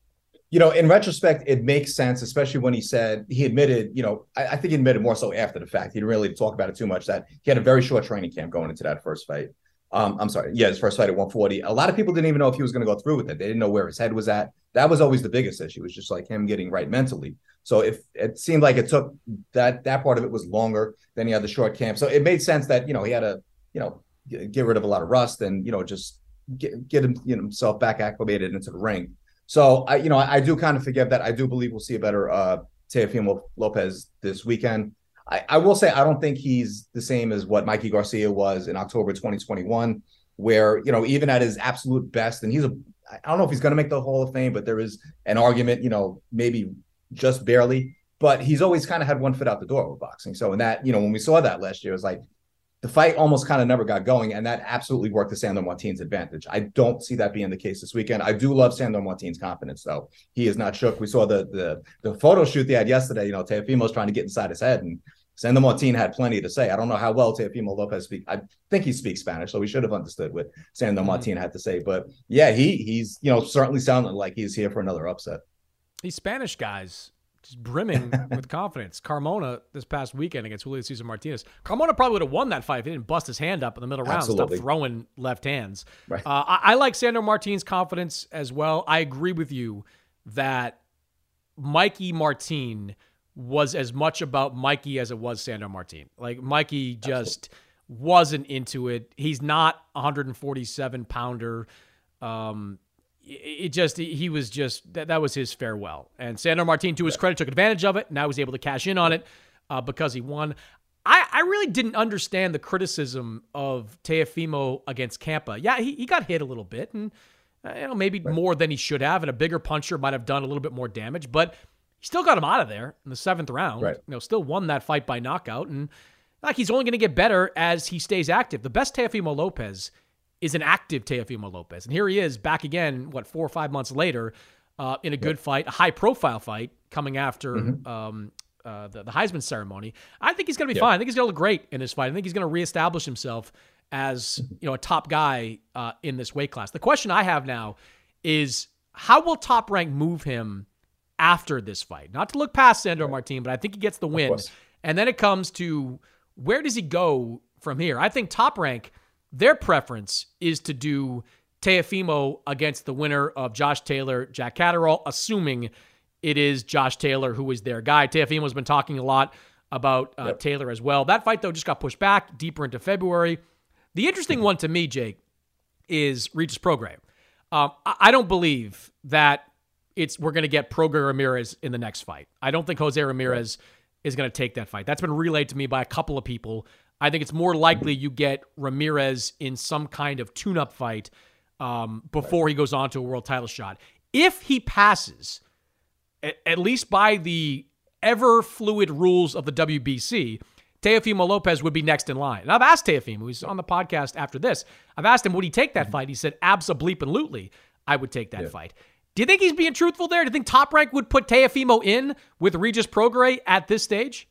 You know, in retrospect, it makes sense, especially when he said he admitted, you know, I, I think he admitted more so after the fact. He didn't really talk about it too much, that he had a very short training camp going into that first fight. Um, I'm sorry. Yeah, his first fight at one forty. A lot of people didn't even know if he was going to go through with it. They didn't know where his head was at. That was always the biggest issue. It was just like him getting right mentally. So if it seemed like it took that, that part of it was longer than he had the short camp. So it made sense that, you know, he had to, you know, get, get rid of a lot of rust and, you know, just get, get him, you know, himself back acclimated into the ring. So I, you know, I, I do kind of forgive that. I do believe we'll see a better uh, Teofimo Lopez this weekend. I, I will say I don't think he's the same as what Mikey Garcia was in October twenty twenty-one, where, you know, even at his absolute best, and he's a, I don't know if he's going to make the Hall of Fame, but there is an argument, you know, maybe just barely, but he's always kind of had one foot out the door with boxing. So in that, you know, when we saw that last year, it was like the fight almost kind of never got going, and that absolutely worked to Sandor Martin's advantage. I don't see that being the case this weekend. I do love Sandor Martin's confidence, though. He is not shook. We saw the the the photo shoot they had yesterday. You know, Teofimo's trying to get inside his head, and Sandor Martin had plenty to say. I don't know how well Teofimo Lopez speaks. I think he speaks Spanish, so we should have understood what Sandor Mm-hmm. Martin had to say. But yeah, he he's you know certainly sounding like he's here for another upset. These Spanish guys just brimming with confidence. Carmona this past weekend against Julio Cesar Martinez. Carmona probably would have won that fight if he didn't bust his hand up in the middle round and stop Absolutely. throwing left hands. Right. Uh, I, I like Sandor Martin's confidence as well. I agree with you that Mikey Martin was as much about Mikey as it was Sandor Martin. Like, Mikey just Absolutely. wasn't into it. He's not a one forty-seven pounder. Um, it just, he was just, that, that was his farewell. And Sandor Martin, to his credit, took advantage of it. Now he was able to cash in on it uh, because he won. I, I really didn't understand the criticism of Teofimo against Campa. Yeah, he, he got hit a little bit, and uh, you know, maybe right. more than he should have, and a bigger puncher might have done a little bit more damage, but he still got him out of there in the seventh round. Right. You know, still won that fight by knockout, and like, he's only going to get better as he stays active. The best Teofimo Lopez is an active Teofimo Lopez. And here he is back again, what, four or five months later, uh, in a good yep. fight, a high-profile fight coming after mm-hmm. um, uh, the, the Heisman ceremony. I think he's going to be yep. fine. I think he's going to look great in this fight. I think he's going to reestablish himself as, you know, a top guy uh, in this weight class. The question I have now is, how will Top Rank move him after this fight? Not to look past Sandor right. Martin, but I think he gets the win. And then it comes to, where does he go from here? I think Top Rank, their preference is to do Teofimo against the winner of Josh Taylor, Jack Catterall, assuming it is Josh Taylor who is their guy. Teofimo's been talking a lot about uh, yep. Taylor as well. That fight, though, just got pushed back deeper into February. The interesting one to me, Jake, is Regis Prograis. Um, I-, I don't believe that it's we're going to get Prograis Ramirez in the next fight. I don't think Jose Ramirez right. is going to take that fight. That's been relayed to me by a couple of people. I think it's more likely you get Ramirez in some kind of tune-up fight um, before he goes on to a world title shot. If he passes, at, at least by the ever fluid rules of the W B C, Teofimo Lopez would be next in line. And I've asked Teofimo, who's on the podcast after this, I've asked him, would he take that fight? He said, abso-bleep-and-lutely, I would take that yeah. fight. Do you think he's being truthful there? Do you think Top Rank would put Teofimo in with Regis Prograis at this stage?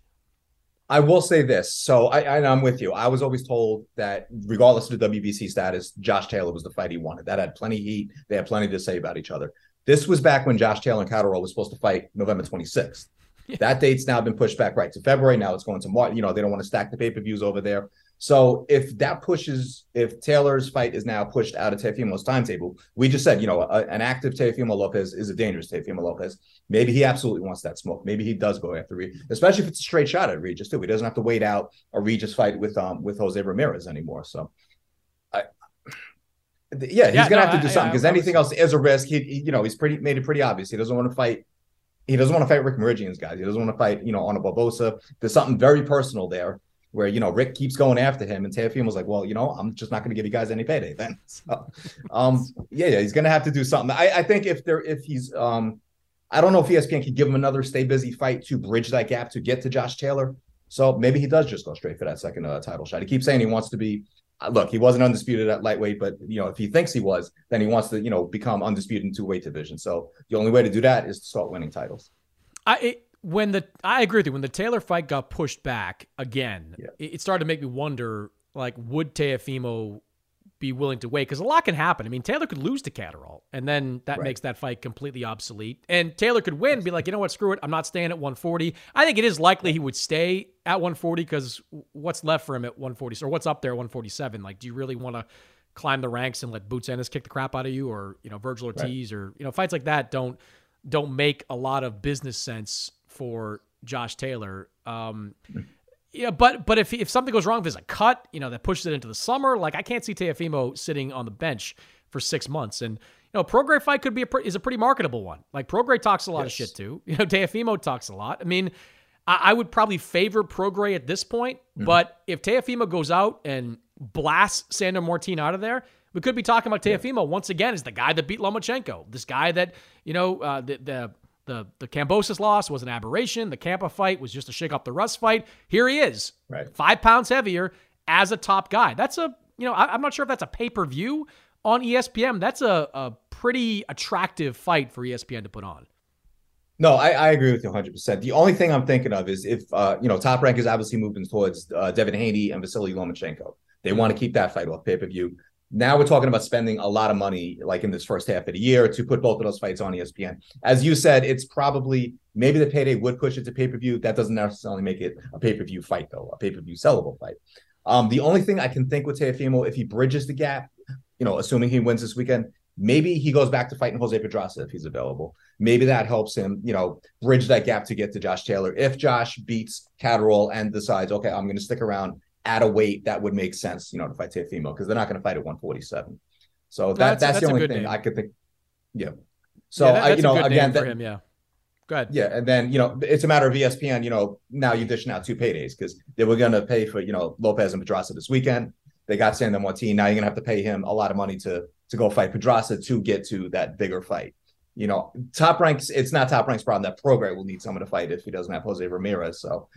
I will say this. So I, I, I'm with you. I was always told that regardless of the W B C status, Josh Taylor was the fight he wanted. That had plenty of heat. They had plenty to say about each other. This was back when Josh Taylor and Catterall was supposed to fight November twenty-sixth. Yeah. That date's now been pushed back right to February. Now it's going to March. You know, they don't want to stack the pay-per-views over there. So if that pushes, if Taylor's fight is now pushed out of Teofimo's timetable, we just said, you know, a, an active Teofimo Lopez is a dangerous Teofimo Lopez. Maybe he absolutely wants that smoke. Maybe he does go after Regis, especially if it's a straight shot at Regis too. He doesn't have to wait out a Regis fight with um with Jose Ramirez anymore. So, I, yeah, he's yeah, gonna no, have to do I, something because anything was... else is a risk. He, he, you know, he's pretty made it pretty obvious. He doesn't want to fight. He doesn't want to fight Rick Meridian's guys. He doesn't want to fight, you know, Arnold Barbosa. There's something very personal there where, you know, Rick keeps going after him and Teofimo was like, well, you know, I'm just not going to give you guys any payday then. So, um, yeah, yeah, he's going to have to do something. I, I think if there, if he's, um, I don't know if E S P N can give him another stay busy fight to bridge that gap to get to Josh Taylor. So maybe he does just go straight for that second uh, title shot. He keeps saying he wants to be, uh, look, he wasn't undisputed at lightweight, but, you know, if he thinks he was, then he wants to, you know, become undisputed in two weight division. So the only way to do that is to start winning titles. I it, when the I agree with you. When the Taylor fight got pushed back again, yeah. it, it started to make me wonder, like, would Teofimo be willing to wait? Because a lot can happen. I mean, Taylor could lose to Catterall, and then that right. makes that fight completely obsolete. And Taylor could win, be like, you know what, screw it, I'm not staying at one forty. I think it is likely he would stay at one forty because what's left for him at one forty, or what's up there at one forty-seven? Like, do you really want to climb the ranks and let Boots Ennis kick the crap out of you, or, you know, Virgil Ortiz, right. or, you know, fights like that don't don't make a lot of business sense for Josh Taylor. Um, yeah, but but if if something goes wrong, if there's a cut, you know, that pushes it into the summer, like I can't see Teofimo sitting on the bench for six months. And, you know, Prograis fight could be a is a pretty marketable one. Like Prograis talks a lot yes. of shit too. You know, Teofimo talks a lot. I mean, I, I would probably favor Prograis at this point, mm-hmm. but if Teofimo goes out and blasts Sandor Martin out of there, we could be talking about Teofimo yeah. once again as the guy that beat Lomachenko. This guy that, you know, uh, the the the the Kambosos loss was an aberration. The Campa fight was just a shake up the rust fight. Here he is, right. five pounds heavier as a top guy. That's a, you know, I, I'm not sure if that's a pay-per-view on E S P N. That's a, a pretty attractive fight for E S P N to put on. No, I, I agree with you one hundred percent. The only thing I'm thinking of is if, uh, you know, Top Rank is obviously moving towards uh, Devin Haney and Vasily Lomachenko. They want to keep that fight off pay-per-view. Now we're talking about spending a lot of money, like in this first half of the year, to put both of those fights on E S P N. As you said, it's probably, maybe the payday would push it to pay-per-view. That doesn't necessarily make it a pay-per-view fight, though, a pay-per-view sellable fight. Um, the only thing I can think with Teofimo, if he bridges the gap, you know, assuming he wins this weekend, maybe he goes back to fighting Jose Pedraza if he's available. Maybe that helps him, you know, bridge that gap to get to Josh Taylor. If Josh beats Catterall and decides, okay, I'm going to stick around at a weight that would make sense, you know, to fight Teofimo, because they're not going to fight at one forty-seven. So that, that's, that's, that's the only thing name. I could think. Yeah. So, yeah, that, I, you know, again, for that, him, yeah. Go ahead. Yeah. And then, you know, it's a matter of E S P N, you know, now you're dishing out two paydays because they were going to pay for, you know, Lopez and Pedraza this weekend. They got Sandor Martin. Now you're going to have to pay him a lot of money to, to go fight Pedraza to get to that bigger fight. You know, Top Rank's, it's not Top Rank's problem that Prograis will need someone to fight if he doesn't have Jose Ramirez. So,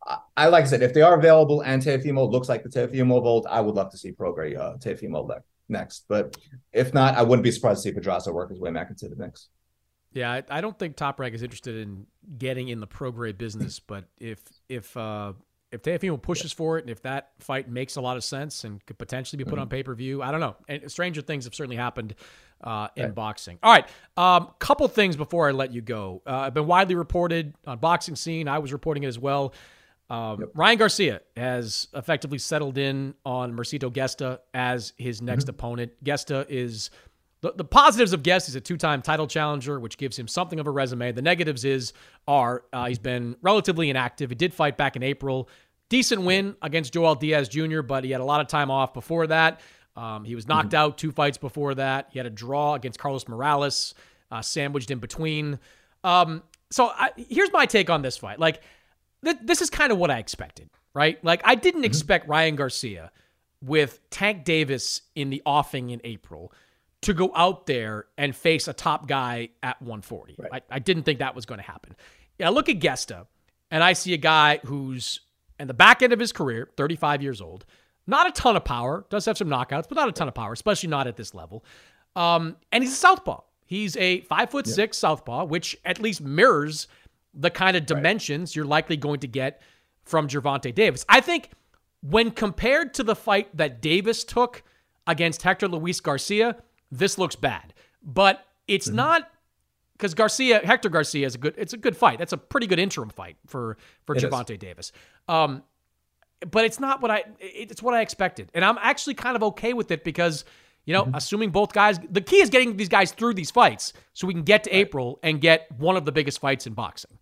I like I said, if they are available and Teofimo looks like the Teofimo of old, I would love to see Prograis uh, Teofimo le- next. But if not, I wouldn't be surprised to see Pedraza work his way back into the mix. Yeah, I, I don't think Top Rank is interested in getting in the Prograis business, but if if uh, if Teofimo pushes yeah. for it, and if that fight makes a lot of sense and could potentially be put mm-hmm. on pay-per-view, I don't know. And stranger things have certainly happened uh, in right. boxing. All right, um, couple things before I let you go. Uh, I've been widely reported on Boxing Scene. I was reporting it as well. Um, yep. Ryan Garcia has effectively settled in on Mercito Gesta as his next mm-hmm. opponent. Gesta is the, the positives of Gesta is a two-time title challenger, which gives him something of a resume. The negatives is are uh, he's been relatively inactive. He did fight back in April, decent win against Joel Diaz Junior, but he had a lot of time off before that. Um, he was knocked mm-hmm. out two fights before that. He had a draw against Carlos Morales, uh, sandwiched in between. Um, so I, here's my take on this fight. Like. This is kind of what I expected, right? Like, I didn't mm-hmm. expect Ryan Garcia with Tank Davis in the offing in April to go out there and face a top guy at one forty. Right. I, I didn't think that was going to happen. Yeah, I look at Gesta, and I see a guy who's in the back end of his career, thirty-five years old, not a ton of power, does have some knockouts, but not a ton of power, especially not at this level. Um, and he's a southpaw. He's a five foot six yeah. southpaw, which at least mirrors the kind of dimensions right. you're likely going to get from Gervonta Davis. I think when compared to the fight that Davis took against Hector Luis Garcia, this looks bad, but it's mm-hmm. not because Garcia, Hector Garcia is a good, it's a good fight. That's a pretty good interim fight for, for Gervonta Davis. Um, but it's not what I, it's what I expected. And I'm actually kind of okay with it because, you know, mm-hmm. assuming both guys, the key is getting these guys through these fights so we can get to right. April and get one of the biggest fights in boxing.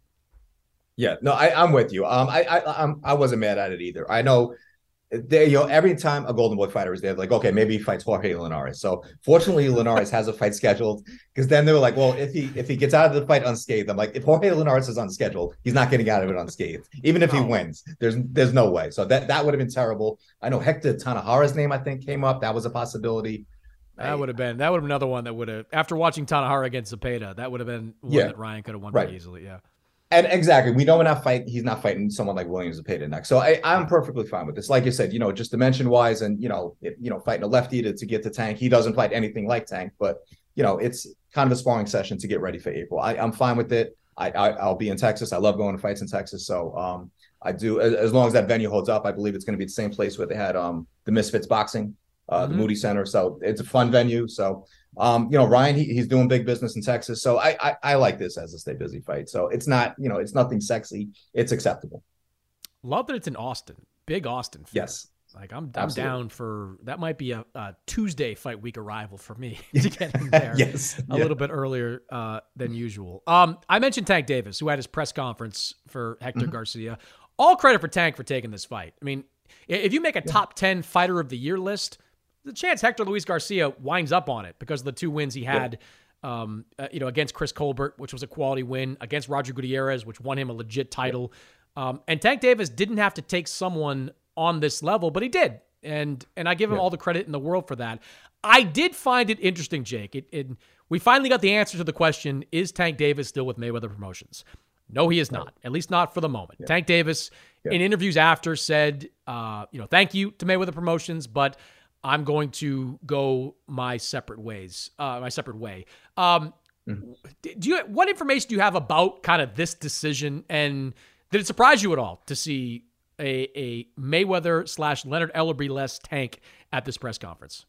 Yeah, no, I, I'm with you. Um, I, I, I'm, I wasn't mad at it either. I know They, you know, every time a Golden Boy fighter is there, like, okay, maybe he fights Jorge Linares. So fortunately, Linares has a fight scheduled because then they were like, well, if he if he gets out of the fight unscathed, I'm like, if Jorge Linares is unscheduled, he's not getting out of it unscathed. Even if he oh. wins, there's there's no way. So that that would have been terrible. I know Hector Tanahara's name, I think, came up. That was a possibility. That would have been that would have been another one that would have, after watching Tanahara against Zepeda, that would have been one yeah. that Ryan could have won right. pretty easily. Yeah. And exactly, we know we're not fight. He's not fighting someone like Williams Zepeda next. So I, I'm perfectly fine with this. Like you said, you know, just dimension wise, and you know, it, you know, fighting a lefty to, to get to Tank. He doesn't fight anything like Tank, but you know, it's kind of a sparring session to get ready for April. I, I'm fine with it. I, I I'll be in Texas. I love going to fights in Texas. So um, I do as, as long as that venue holds up. I believe it's going to be the same place where they had um the Misfits Boxing, uh, mm-hmm. the Moody Center. So it's a fun venue. So. Um, you know, Ryan, he, he's doing big business in Texas. So I, I I like this as a stay busy fight. So it's not, you know, it's nothing sexy. It's acceptable. Love that it's in Austin. Big Austin. Fan. Yes. Like I'm I'm Absolutely. down for that might be a, a Tuesday fight week arrival for me to get in there yes. a yeah. little bit earlier uh, than usual. Um, I mentioned Tank Davis, who had his press conference for Hector mm-hmm. Garcia. All credit for Tank for taking this fight. I mean, if you make a yeah. top ten fighter of the year list, the chance Hector Luis Garcia winds up on it because of the two wins he had, yeah. um, uh, you know, against Chris Colbert, which was a quality win, against Roger Gutierrez, which won him a legit title. Yeah. Um, and Tank Davis didn't have to take someone on this level, but he did. And and I give him yeah. all the credit in the world for that. I did find it interesting, Jake. It, it, we finally got the answer to the question, is Tank Davis still with Mayweather Promotions? No, he is not, right. at least not for the moment. Yeah. Tank Davis, yeah. in interviews after, said, uh, you know, thank you to Mayweather Promotions, but I'm going to go my separate ways, uh, my separate way. Um, mm-hmm. Do you? What information do you have about kind of this decision, and did it surprise you at all to see a, a Mayweather slash Leonard Ellerbe-less Tank at this press conference?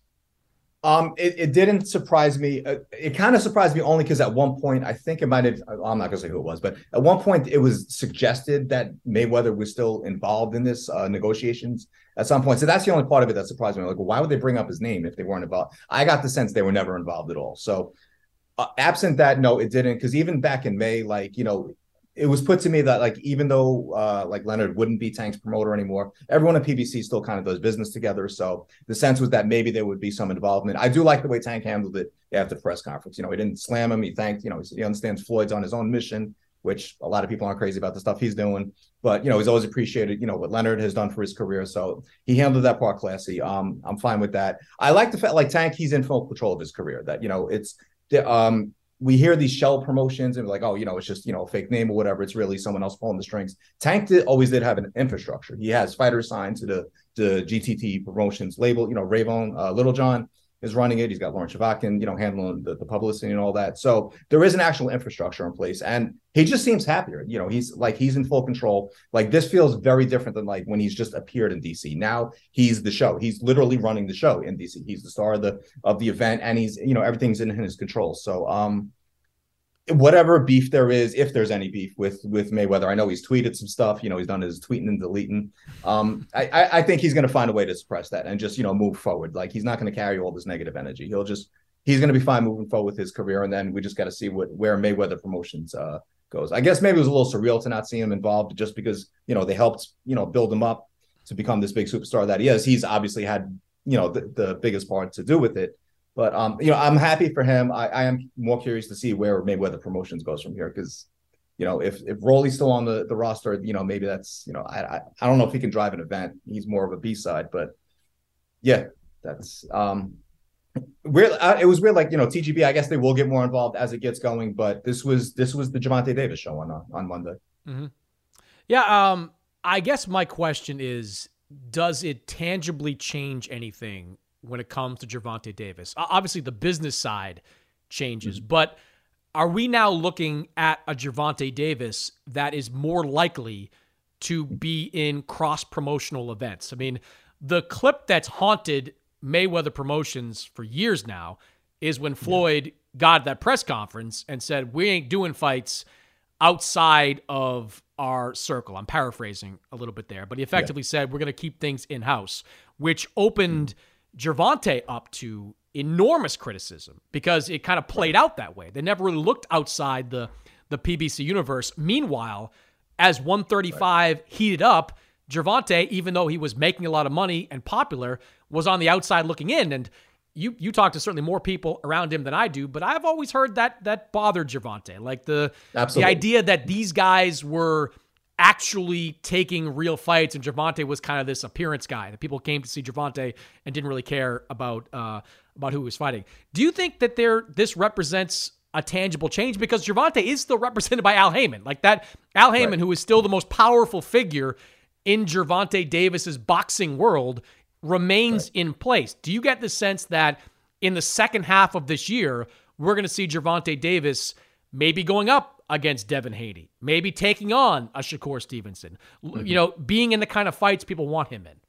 Um, it, it didn't surprise me. Uh, it kind of surprised me only because at one point, I think it might have, I'm not going to say who it was, but at one point it was suggested that Mayweather was still involved in this uh, negotiations at some point. So that's the only part of it that surprised me. Like, well, why would they bring up his name if they weren't involved? I got the sense they were never involved at all. So uh, absent that, no, it didn't. Because even back in May, like, you know, it was put to me that, like, even though uh, like Leonard wouldn't be Tank's promoter anymore, everyone at P B C still kind of does business together. So the sense was that maybe there would be some involvement. I do like the way Tank handled it after the press conference. You know, he didn't slam him. He thanked, you know, he understands Floyd's on his own mission, which a lot of people aren't crazy about the stuff he's doing. But, you know, he's always appreciated, you know, what Leonard has done for his career. So he handled that part classy. Um, I'm fine with that. I like the fact, like Tank, he's in full control of his career. That, you know, it's the um. we hear these shell promotions and we're like, oh, you know, it's just, you know, a fake name or whatever. It's really someone else pulling the strings. Tank did, always did have an infrastructure. He has fighters signed to the, the G T T Promotions label. You know, Rayvon uh, Littlejohn is running it. He's got Lauren Chavakin, you know, handling the, the publicity and all that. So there is an actual infrastructure in place. And he just seems happier. You know, he's like, he's in full control. Like, this feels very different than like when he's just appeared in D C. Now he's the show. He's literally running the show in D C. He's the star of the, of the event, and he's, you know, everything's in his control. So, um, whatever beef there is, if there's any beef with with Mayweather, I know he's tweeted some stuff. You know, he's done his tweeting and deleting. Um, I, I I think he's going to find a way to suppress that and just, you know, move forward. Like, he's not going to carry all this negative energy. He'll just he's going to be fine moving forward with his career, and then we just got to see what where Mayweather Promotions uh, goes. I guess maybe it was a little surreal to not see him involved, just because, you know, they helped, you know, build him up to become this big superstar that he is. He's obviously had, you know, the, the biggest part to do with it. But, um, you know, I'm happy for him. I, I am more curious to see where Mayweather Promotions goes from here, because, you know, if if Rolly's still on the, the roster, you know, maybe that's, you know, I, I I don't know if he can drive an event. He's more of a B-side, but yeah, that's um, Weird, uh, it was weird. Like, you know, T G B, I guess they will get more involved as it gets going, but this was this was the Gervonta Davis show on uh, on Monday. Mm-hmm. Yeah, um, I guess my question is, does it tangibly change anything when it comes to Gervonta Davis? Obviously, the business side changes, mm-hmm. but are we now looking at a Gervonta Davis that is more likely to be in cross-promotional events? I mean, the clip that's haunted Mayweather Promotions for years now is when Floyd yeah. got at that press conference and said, we ain't doing fights outside of our circle. I'm paraphrasing a little bit there, but he effectively yeah. said, we're going to keep things in-house, which opened mm-hmm. Gervonta up to enormous criticism because it kind of played out that way. They never really looked outside the, the P B C universe. Meanwhile, as one thirty-five right. heated up, Gervonta, even though he was making a lot of money and popular, was on the outside looking in. And you you talk to certainly more people around him than I do, but I've always heard that that bothered Gervonta. Like the, the idea that these guys were actually taking real fights and Gervonta was kind of this appearance guy, that people came to see Gervonta and didn't really care about uh, about who he was fighting. Do you think that there this represents a tangible change? Because Gervonta is still represented by Al Heyman. Like that Al Heyman, right. who is still the most powerful figure in Gervonta Davis's boxing world, remains right. in place. Do you get the sense that in the second half of this year, we're going to see Gervonta Davis maybe going up against Devin Haney, maybe taking on a Shakur Stevenson, mm-hmm. you know, being in the kind of fights people want him in?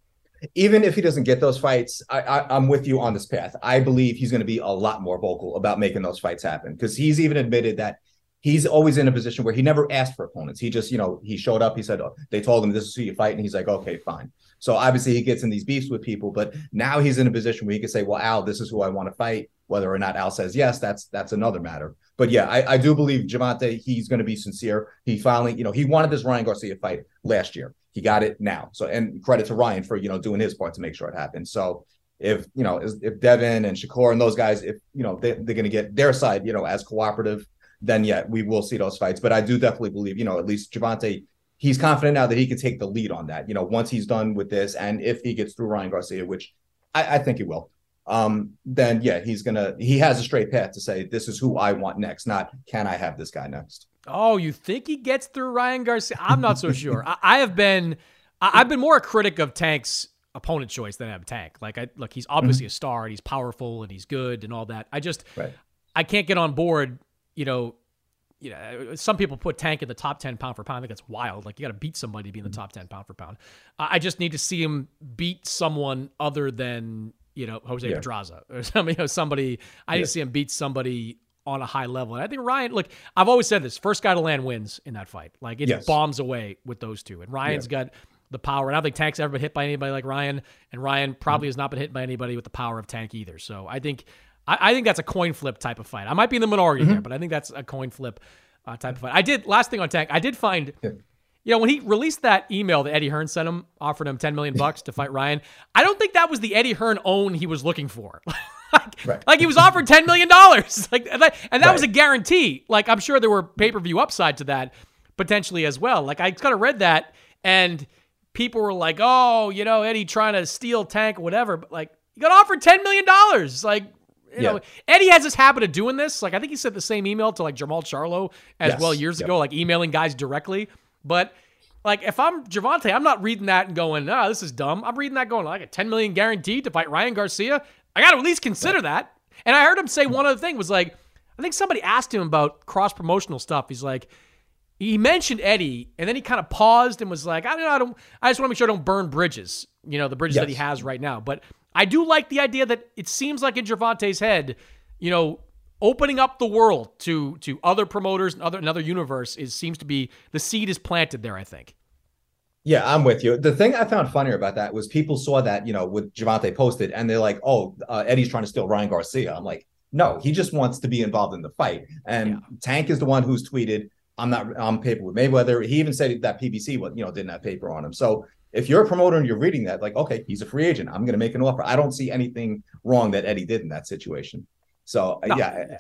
Even if he doesn't get those fights, I, I, I'm with you on this path. I believe he's going to be a lot more vocal about making those fights happen, because he's even admitted that he's always in a position where he never asked for opponents. He just, you know, he showed up. He said, oh, they told him this is who you fight. And he's like, okay, fine. So obviously he gets in these beefs with people, but now he's in a position where he can say, well, Al, this is who I want to fight. Whether or not Al says yes, that's that's another matter. But yeah, I, I do believe Gervonta, he's going to be sincere. He finally, you know, he wanted this Ryan Garcia fight last year. He got it now. So, and credit to Ryan for, you know, doing his part to make sure it happened. So if, you know, if Devin and Shakur and those guys, if, you know, they, they're going to get their side, you know, as cooperative, then yeah, we will see those fights. But I do definitely believe, you know, at least Gervonta, he's confident now that he can take the lead on that, you know, once he's done with this. And if he gets through Ryan Garcia, which I, I think he will, um, then yeah, he's going to, he has a straight path to say, this is who I want next, not can I have this guy next? Oh, you think he gets through Ryan Garcia? I'm not so sure. I, I have been, I, I've been more a critic of Tank's opponent choice than I have Tank. Like, I look, he's obviously mm-hmm. a star and he's powerful and he's good and all that. I just, right. I can't get on board, you know, you know, some people put Tank in the top ten pound for pound. I think that's wild. Like, you got to beat somebody to be in the top ten pound for pound. Uh, I just need to see him beat someone other than, you know, Jose yeah. Pedraza or somebody, you know, somebody. I yeah. need to see him beat somebody on a high level. And I think Ryan, look, I've always said this, first guy to land wins in that fight. Like, it yes. bombs away with those two. And Ryan's yeah. got the power. And I don't think Tank's ever been hit by anybody like Ryan. And Ryan probably mm-hmm. has not been hit by anybody with the power of Tank either. So I think, I, I think that's a coin flip type of fight. I might be in the minority mm-hmm. there, but I think that's a coin flip uh, type of fight. I did, last thing on Tank, I did find, yeah. you know, when he released that email that Eddie Hearn sent him, offering him ten million bucks to fight Ryan, I don't think that was the Eddie Hearn own he was looking for. like, right. like he was offered ten million dollars. Like, and that, and that right. was a guarantee. Like, I'm sure there were pay-per-view upside to that potentially as well. Like, I kind of read that and people were like, oh, you know, Eddie trying to steal Tank or whatever. But like, he got offered ten million dollars. Like, you yeah. know, Eddie has this habit of doing this. Like, I think he sent the same email to like Jamal Charlo as yes. well years yep. ago, like emailing guys directly. But like, if I'm Gervonta, I'm not reading that and going, oh, this is dumb. I'm reading that going, like, a ten million dollars guaranteed to fight Ryan Garcia. I got to at least consider right. that. And I heard him say one other thing was like, I think somebody asked him about cross-promotional stuff. He's like, he mentioned Eddie, and then he kind of paused and was like, I don't know, I don't, I just want to make sure I don't burn bridges, you know, the bridges yes. that he has right now. But I do like the idea that it seems like in Gervonta's head, you know, opening up the world to to other promoters and other another universe is seems to be, the seed is planted there, I think. Yeah, I'm with you. The thing I found funnier about that was people saw that, you know, with Gervonta posted, and they're like, oh, uh, Eddie's trying to steal Ryan Garcia. I'm like, no, he just wants to be involved in the fight. And yeah. Tank is the one who's tweeted, I'm not on paper with Mayweather. He even said that P B C, you know, didn't have paper on him. So if you're a promoter and you're reading that, like, okay, he's a free agent, I'm going to make an offer. I don't see anything wrong that Eddie did in that situation. So no. yeah.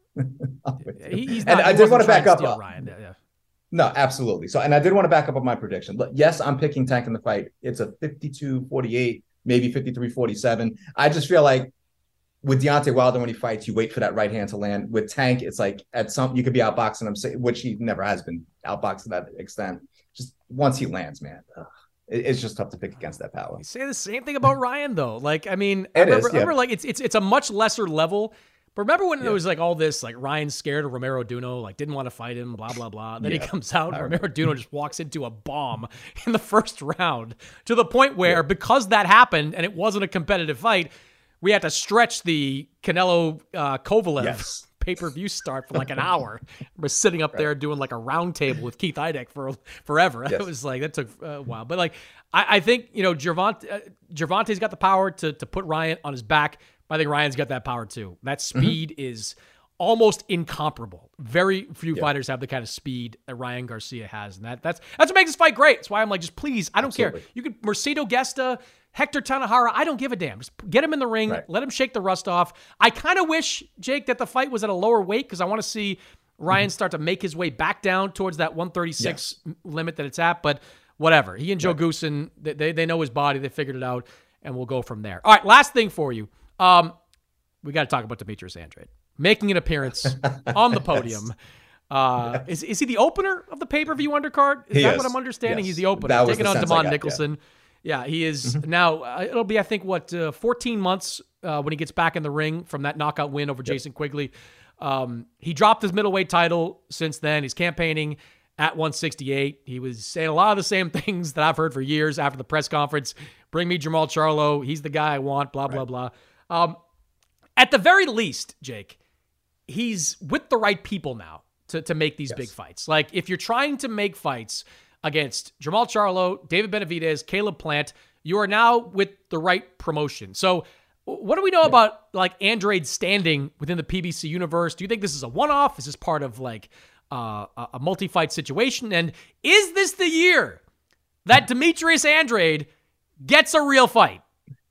He's not, and I did want to back up. Uh, Ryan. Yeah, yeah. No, absolutely. So, and I did want to back up on my prediction. But yes, I'm picking Tank in the fight. It's a fifty-two forty-eight, maybe fifty-three forty-seven. I just feel like with Deontay Wilder, when he fights, you wait for that right hand to land. With Tank, it's like at some you could be outboxing him, which he never has been outboxed to that extent. Just once he lands, man, ugh, it, it's just tough to pick against that power. You say the same thing about Ryan, though. Like, I mean, it I remember, is, yeah. remember, like it's it's it's a much lesser level. But remember when yeah. there was like all this, like Ryan's scared of Romero Duno, like didn't want to fight him, blah blah blah. Then yeah. he comes out, and Romero Duno just walks into a bomb in the first round to the point where yeah. because that happened and it wasn't a competitive fight, we had to stretch the Canelo uh, Kovalev yes. pay-per-view start for like an hour. We're sitting up right. there doing like a round table with Keith Idec for forever. Yes. It was like, that took a while. But like, I, I think, you know, Gervonta, uh, Gervonta's got the power to to put Ryan on his back. I think Ryan's got that power too. That speed mm-hmm. is almost incomparable. Very few yeah. fighters have the kind of speed that Ryan Garcia has. And that that's that's what makes this fight great. That's why I'm like, just please, I don't Absolutely. care. You could Mercedes Gesta, Hector Tanahara, I don't give a damn. Just get him in the ring, right. let him shake the rust off. I kind of wish, Jake, that the fight was at a lower weight because I want to see Ryan mm-hmm. start to make his way back down towards that one thirty-six yes. limit that it's at. But whatever. He and Joe right. Goosen, they, they know his body. They figured it out, and we'll go from there. All right, last thing for you. Um, we got to talk about Demetrius Andrade making an appearance on the podium. Uh, is is he the opener of the pay-per-view undercard? Is he that is. what I'm understanding? Yes. He's the opener, That was taking the on sense Damon I got, Nicholson. Yeah, yeah he is mm-hmm. now. Uh, it'll be, I think, what uh, fourteen months uh, when he gets back in the ring from that knockout win over yep. Jason Quigley. Um, he dropped his middleweight title since then. He's campaigning at one sixty-eight. He was saying a lot of the same things that I've heard for years after the press conference. Bring me Jermall Charlo. He's the guy I want, blah, blah, right. blah. Um, at the very least, Jake, he's with the right people now to, to make these yes. big fights. Like, if you're trying to make fights against Jermall Charlo, David Benavidez, Caleb Plant, you are now with the right promotion. So what do we know yeah. about, like, Andrade's standing within the P B C universe? Do you think this is a one-off? Is this part of, like, uh, a multi-fight situation? And is this the year that Demetrius Andrade gets a real fight?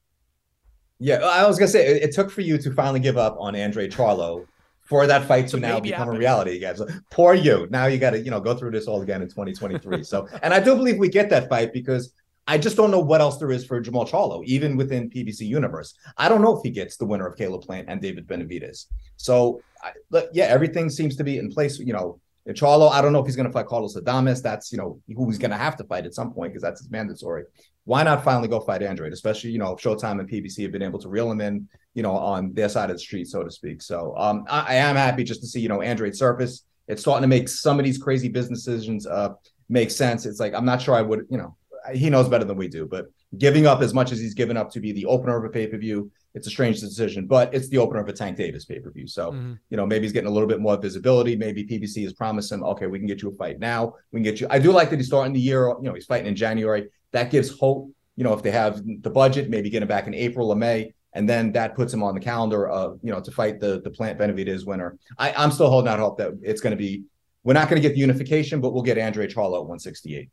Yeah, I was going to say, it, it took for you to finally give up on Andrade Charlo for that fight to so now become happen. a reality, guys. So, poor you. Now you got to, you know, go through this all again in twenty twenty-three. So, and I do believe we get that fight because I just don't know what else there is for Jermall Charlo, even within P B C universe. I don't know if he gets the winner of Caleb Plant and David Benavidez. So, I, but yeah, everything seems to be in place. You know, Charlo, I don't know if he's going to fight Carlos Adames. That's, you know, who he's going to have to fight at some point because that's his mandatory. Why not finally go fight Andrade, especially, you know, Showtime and P B C have been able to reel him in, you know, on their side of the street, so to speak. So um, I, I am happy just to see, you know, Andrade surface. It's starting to make some of these crazy business decisions uh, make sense. It's like, I'm not sure I would, you know, he knows better than we do, but giving up as much as he's given up to be the opener of a pay-per-view, it's a strange decision, but it's the opener of a Tank Davis pay-per-view. So, mm-hmm. you know, maybe he's getting a little bit more visibility. Maybe P B C has promised him, okay, we can get you a fight now. We can get you. I do like that he's starting the year, you know, he's fighting in January. That gives hope. You know, if they have the budget, maybe get him back in April or May, and then that puts him on the calendar of, you know, to fight the the Plant Benavidez winner. I, I'm still holding out hope that it's going to be, we're not going to get the unification, but we'll get Andrade Charlo at one sixty-eight.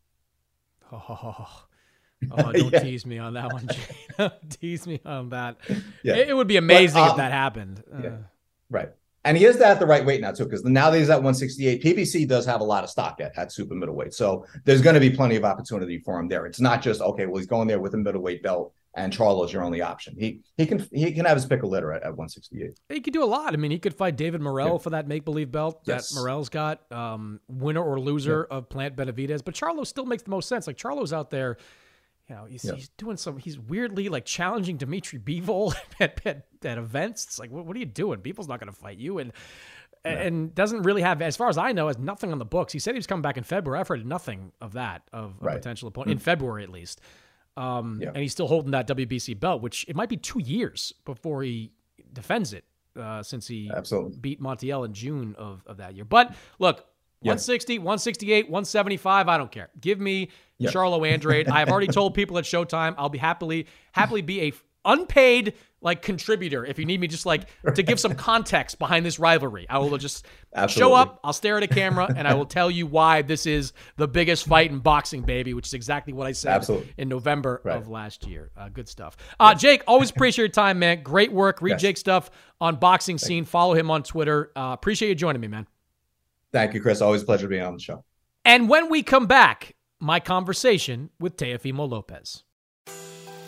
Oh, oh don't yeah. tease me on that one, Jay. Tease me on that. Yeah. It, it would be amazing but, um, if that happened. Yeah. Uh, right. And he is at the right weight now, too, because now that he's at one sixty-eight, P B C does have a lot of stock at, at super middleweight. So there's going to be plenty of opportunity for him there. It's not just, okay, well, he's going there with a middleweight belt and Charlo's your only option. He he can he can have his pick of litter at, at one sixty-eight. He could do a lot. I mean, he could fight David Morrell yeah. for that make-believe belt yes. that Morrell's got, um, winner or loser yeah. of Plant Benavidez. But Charlo still makes the most sense. Like, Charlo's out there, you know, he's, yeah. he's doing some, he's weirdly, like, challenging Dimitri Bivol at, at, at events. It's like, what, what are you doing? Bivol's not going to fight you. And Yeah. and doesn't really have, as far as I know, has nothing on the books. He said he was coming back in February. I've heard nothing of that, of a right. potential opponent, mm-hmm. in February at least. Um, yeah. And he's still holding that W B C belt, which it might be two years before he defends it, uh, since he Absolutely. beat Montiel in June of, of that year. But look, yeah. one sixty, one sixty-eight, one seventy-five, I don't care. Give me yeah. Charlo Andrade. I have already told people at Showtime I'll be happily happily be a unpaid like contributor if you need me just like to give some context behind this rivalry. I will just Absolutely. show up, I'll stare at a camera, and I will tell you why this is the biggest fight in boxing, baby, which is exactly what I said Absolutely. in November right. of last year. Uh, good stuff. Uh, Jake, always appreciate your time, man. Great work. Read yes. Jake stuff on Boxing Scene. You. Follow him on Twitter. Uh, appreciate you joining me, man. Thank you, Chris. Always a pleasure being on the show. And when we come back, my conversation with Teofimo Lopez.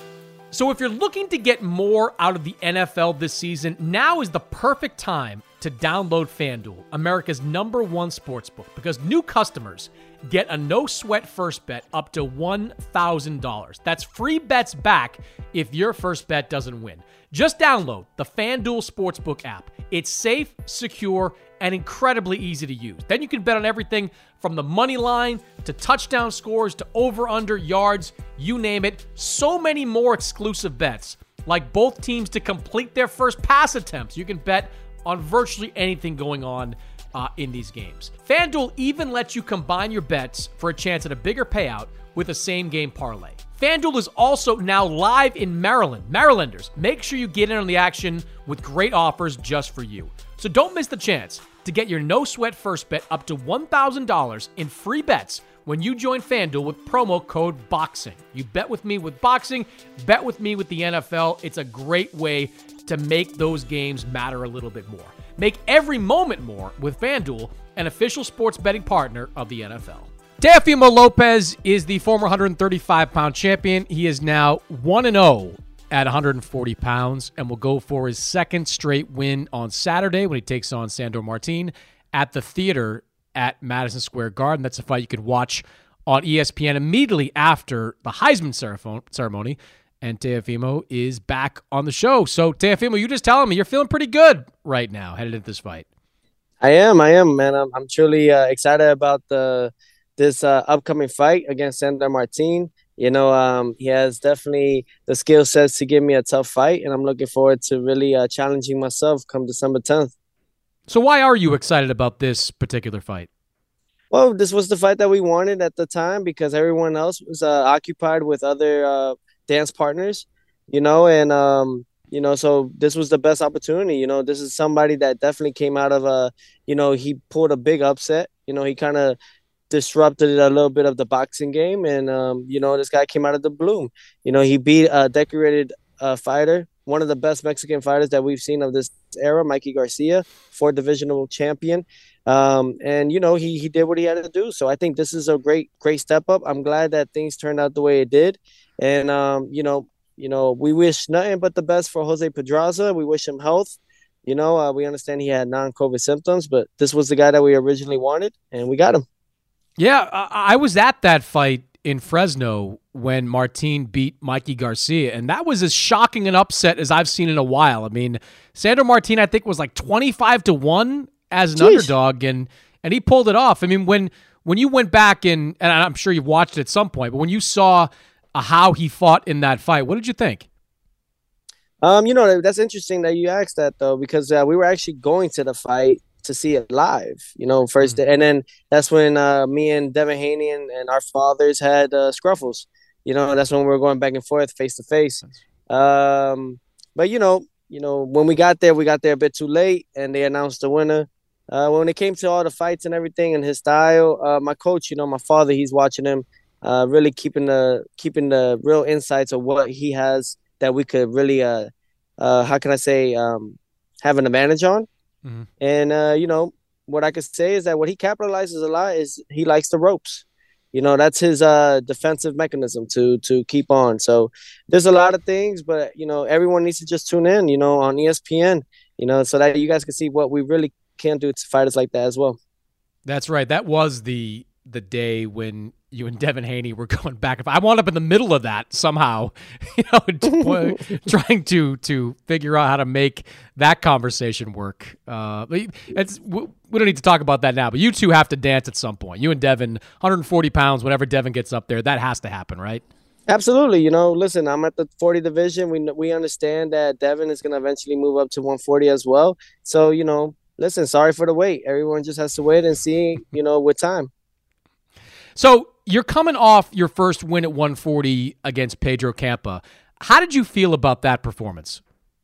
So if you're looking to get more out of the N F L this season, now is the perfect time to download FanDuel, America's number one sportsbook, because new customers get a no-sweat first bet up to one thousand dollars. That's free bets back if your first bet doesn't win. Just download the FanDuel Sportsbook app. It's safe, secure, and incredibly easy to use. Then you can bet on everything from the money line to touchdown scores to over-under yards, you name it. So many more exclusive bets, like both teams to complete their first pass attempts. You can bet on virtually anything going on uh, in these games. FanDuel even lets you combine your bets for a chance at a bigger payout with a same-game parlay. FanDuel is also now live in Maryland. Marylanders, make sure you get in on the action with great offers just for you. So don't miss the chance to get your no-sweat first bet up to one thousand dollars in free bets when you join FanDuel with promo code BOXING. You bet with me with boxing, bet with me with the N F L. It's a great way to make those games matter a little bit more. Make every moment more with FanDuel, an official sports betting partner of the N F L. Teofimo Lopez is the former one thirty-five pound champion. He is now one and oh at one hundred forty pounds and will go for his second straight win on Saturday when he takes on Sandor Martin at the theater at Madison Square Garden. That's a fight you can watch on E S P N immediately after the Heisman ceremony. And Teofimo is back on the show. So, Teofimo, you just telling me you're feeling pretty good right now headed into this fight. I am. I am, man. I'm, I'm truly uh, excited about the this uh, upcoming fight against Sandor Martin. You know, um, he has definitely the skill sets to give me a tough fight, and I'm looking forward to really uh, challenging myself come December tenth. So why are you excited about this particular fight? Well, this was the fight that we wanted at the time because everyone else was uh, occupied with other uh, dance partners, you know, and, um, you know, so this was the best opportunity. You know, this is somebody that definitely came out of a, you know, he pulled a big upset. You know, he kind of disrupted a little bit of the boxing game. And, um, you know, this guy came out of the bloom. You know, he beat a decorated uh, fighter, one of the best Mexican fighters that we've seen of this era, Mikey Garcia, four divisional champion. Um, and, you know, he he did what he had to do. So I think this is a great, great step up. I'm glad that things turned out the way it did. And, um, you know, you know, we wish nothing but the best for Jose Pedraza. We wish him health. You know, uh, we understand he had non-COVID symptoms, but this was the guy that we originally wanted, and we got him. Yeah, I, I was at that fight in Fresno when Martin beat Mikey Garcia, and that was as shocking an upset as I've seen in a while. I mean, Sandor Martin, I think, was like twenty-five to one as an Jeez. underdog, and and he pulled it off. I mean, when when you went back and and I'm sure you've watched it at some point, but when you saw uh, how he fought in that fight, what did you think? Um, you know, that's interesting that you asked that though, because uh, we were actually going to the fight to see it live, you know, first mm-hmm. and then that's when uh, me and Devin Haney and, and our fathers had uh, scruffles. You know, that's when we were going back and forth, face to face. Um, but you know, you know, when we got there, we got there a bit too late, and they announced the winner. Uh, when it came to all the fights and everything and his style, uh, my coach, you know, my father, he's watching him, uh, really keeping the keeping the real insights of what he has that we could really, uh, uh, how can I say, um, have an advantage on. Mm-hmm. And, uh, you know, what I could say is that what he capitalizes a lot is he likes the ropes. You know, that's his uh, defensive mechanism to to keep on. So there's a lot of things, but, you know, everyone needs to just tune in, you know, on E S P N, you know, so that you guys can see what we really can do to fighters like that as well. That's right. That was the the day when you and Devin Haney were going back. I wound up in the middle of that somehow, you know, trying to to figure out how to make that conversation work. Uh, it's, we don't need to talk about that now, but you two have to dance at some point. You and Devin, one hundred forty pounds, whenever Devin gets up there, that has to happen, right? Absolutely. You know, listen, I'm at the forty division. We we understand that Devin is going to eventually move up to one forty as well. So, you know, listen, sorry for the wait. Everyone just has to wait and see, you know, with time. So you're coming off your first win at one forty against Pedro Campa. How did you feel about that performance?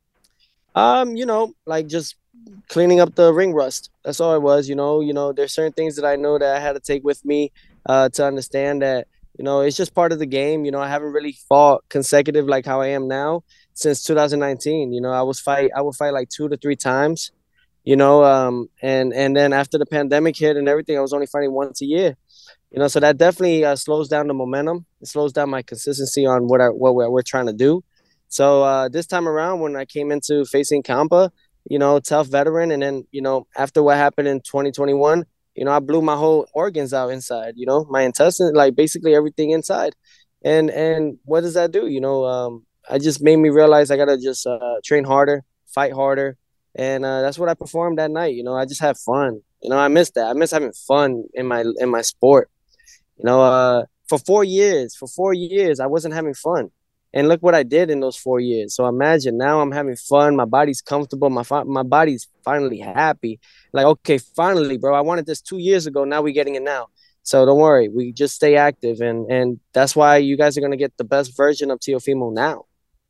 Um, you know, like just cleaning up the ring rust. That's all it was. You know, you know, there's certain things that I know that I had to take with me uh, to understand that, you know, it's just part of the game. You know, I haven't really fought consecutive like how I am now since two thousand nineteen. You know, I was fight, I would fight like two to three times, you know, um, and, and then after the pandemic hit and everything, I was only fighting once a year. You know, so that definitely uh, slows down the momentum. It slows down my consistency on what I, what we're, we're trying to do. So uh, this time around, when I came into facing Kampa, you know, tough veteran, and then, you know, after what happened in twenty twenty-one, you know, I blew my whole organs out inside, you know, my intestine, like basically everything inside. And and what does that do? You know, um, I just made me realize I got to just uh, train harder, fight harder. And uh, that's what I performed that night. You know, I just had fun. You know, I miss that. I miss having fun in my in my sport. You know, uh, for four years, for four years, I wasn't having fun. And look what I did in those four years. So imagine now I'm having fun. My body's comfortable. My fi- my body's finally happy. Like, okay, finally, bro. I wanted this two years ago. Now we're getting it now. So don't worry. We just stay active. And and that's why you guys are going to get the best version of Teofimo now.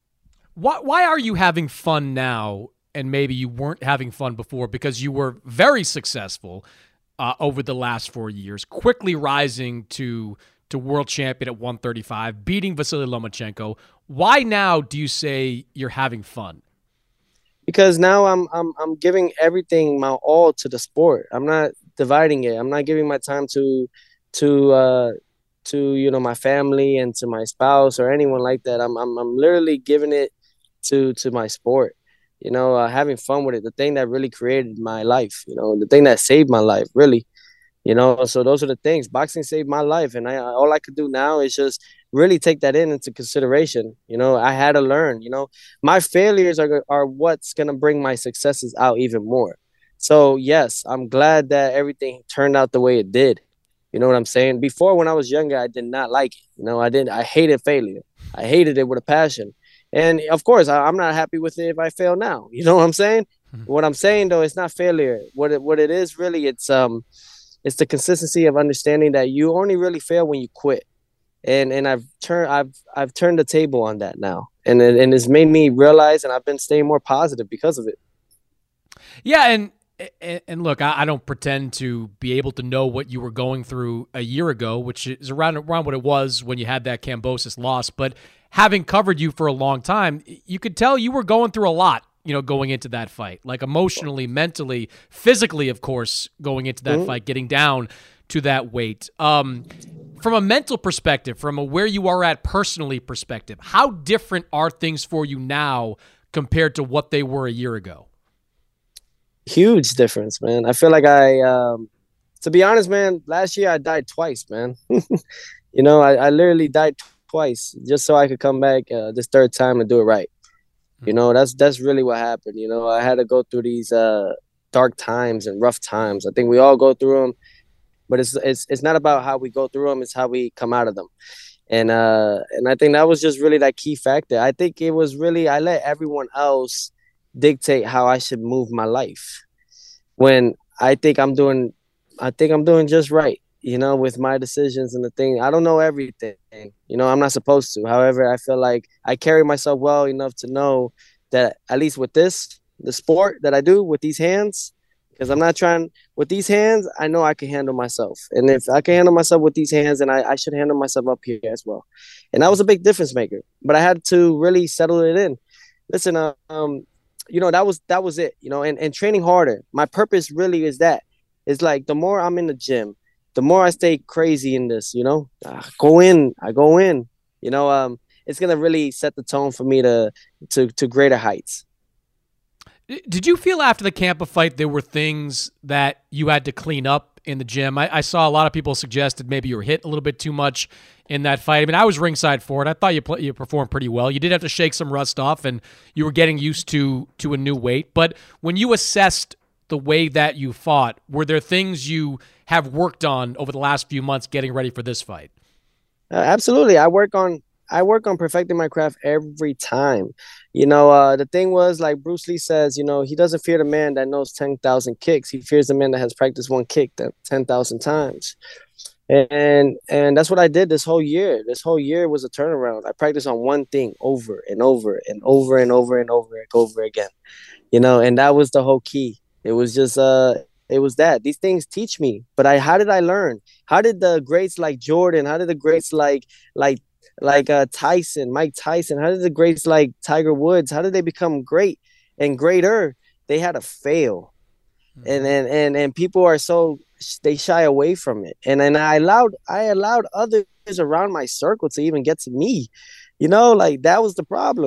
Why, why are you having fun now and maybe you weren't having fun before? Because you were very successful uh, over the last four years, quickly rising to to world champion at one thirty-five, beating Vasily Lomachenko. Why now do you say you're having fun? Because now I'm I'm I'm giving everything, my all, to the sport. I'm not dividing it. I'm not giving my time to to uh, to you know, my family and to my spouse or anyone like that. I'm I'm I'm literally giving it to to my sport. You know, uh, having fun with it. The thing that really created my life. You know, the thing that saved my life, really. You know, so those are the things. Boxing saved my life, and I all I could do now is just really take that in into consideration. You know, I had to learn. You know, my failures are are what's gonna bring my successes out even more. So yes, I'm glad that everything turned out the way it did. You know what I'm saying? Before, when I was younger, I did not like it. You know, I didn't. I hated failure. I hated it with a passion. And of course, I, I'm not happy with it if I fail now. You know what I'm saying? Mm-hmm. What I'm saying though, it's not failure. What it what it is really, it's um. It's the consistency of understanding that you only really fail when you quit. And and I've turned I've I've turned the table on that now. And and it's made me realize, and I've been staying more positive because of it. Yeah, and and look, I don't pretend to be able to know what you were going through a year ago, which is around around what it was when you had that Kambosos loss, but having covered you for a long time, you could tell you were going through a lot. You know, going into that fight, like emotionally, mentally, physically, of course, going into that mm-hmm. fight, getting down to that weight. Um, from a mental perspective, from a where you are at personally perspective, how different are things for you now compared to what they were a year ago? Huge difference, man. I feel like I, um, to be honest, man, last year I died twice, man. You know, I, I literally died twice just so I could come back uh, this third time and do it right. You know, that's that's really what happened. You know, I had to go through these uh, dark times and rough times. I think we all go through them, but it's it's it's not about how we go through them; it's how we come out of them. And uh, and I think that was just really that key factor. I think it was really I let everyone else dictate how I should move my life, when I think I'm doing, I think I'm doing just right. You know, with my decisions and the thing. I don't know everything. You know, I'm not supposed to. However, I feel like I carry myself well enough to know that at least with this, the sport that I do with these hands, because I'm not trying, with these hands, I know I can handle myself. And if I can handle myself with these hands, then I, I should handle myself up here as well. And that was a big difference maker. But I had to really settle it in. Listen, uh, um, you know, that was that was it, you know, and, and training harder. My purpose really is that. It's like the more I'm in the gym, the more I stay crazy in this, you know, I go in, I go in, you know, um, it's going to really set the tone for me to, to, to greater heights. Did you feel after the Kampa fight there were things that you had to clean up in the gym? I, I saw a lot of people suggested maybe you were hit a little bit too much in that fight. I mean, I was ringside for it. I thought you play, you performed pretty well. You did have to shake some rust off, and you were getting used to to a new weight. But when you assessed the way that you fought, were there things you have worked on over the last few months getting ready for this fight? Uh, absolutely. I work on I work on perfecting my craft every time. You know, uh, the thing was, like Bruce Lee says, you know, he doesn't fear the man that knows ten thousand kicks. He fears the man that has practiced one kick ten thousand times. And and that's what I did this whole year. This whole year was a turnaround. I practiced on one thing over and over and over and over and over and over again. You know, and that was the whole key. It was just uh it was that. These things teach me. But I how did I learn? How did the greats like Jordan, how did the greats like like like uh Tyson, Mike Tyson, how did the greats like Tiger Woods, how did they become great and greater? They had to fail. Mm-hmm. And, and and and people are so they shy away from it. And then I allowed I allowed others around my circle to even get to me. You know, like that was the problem.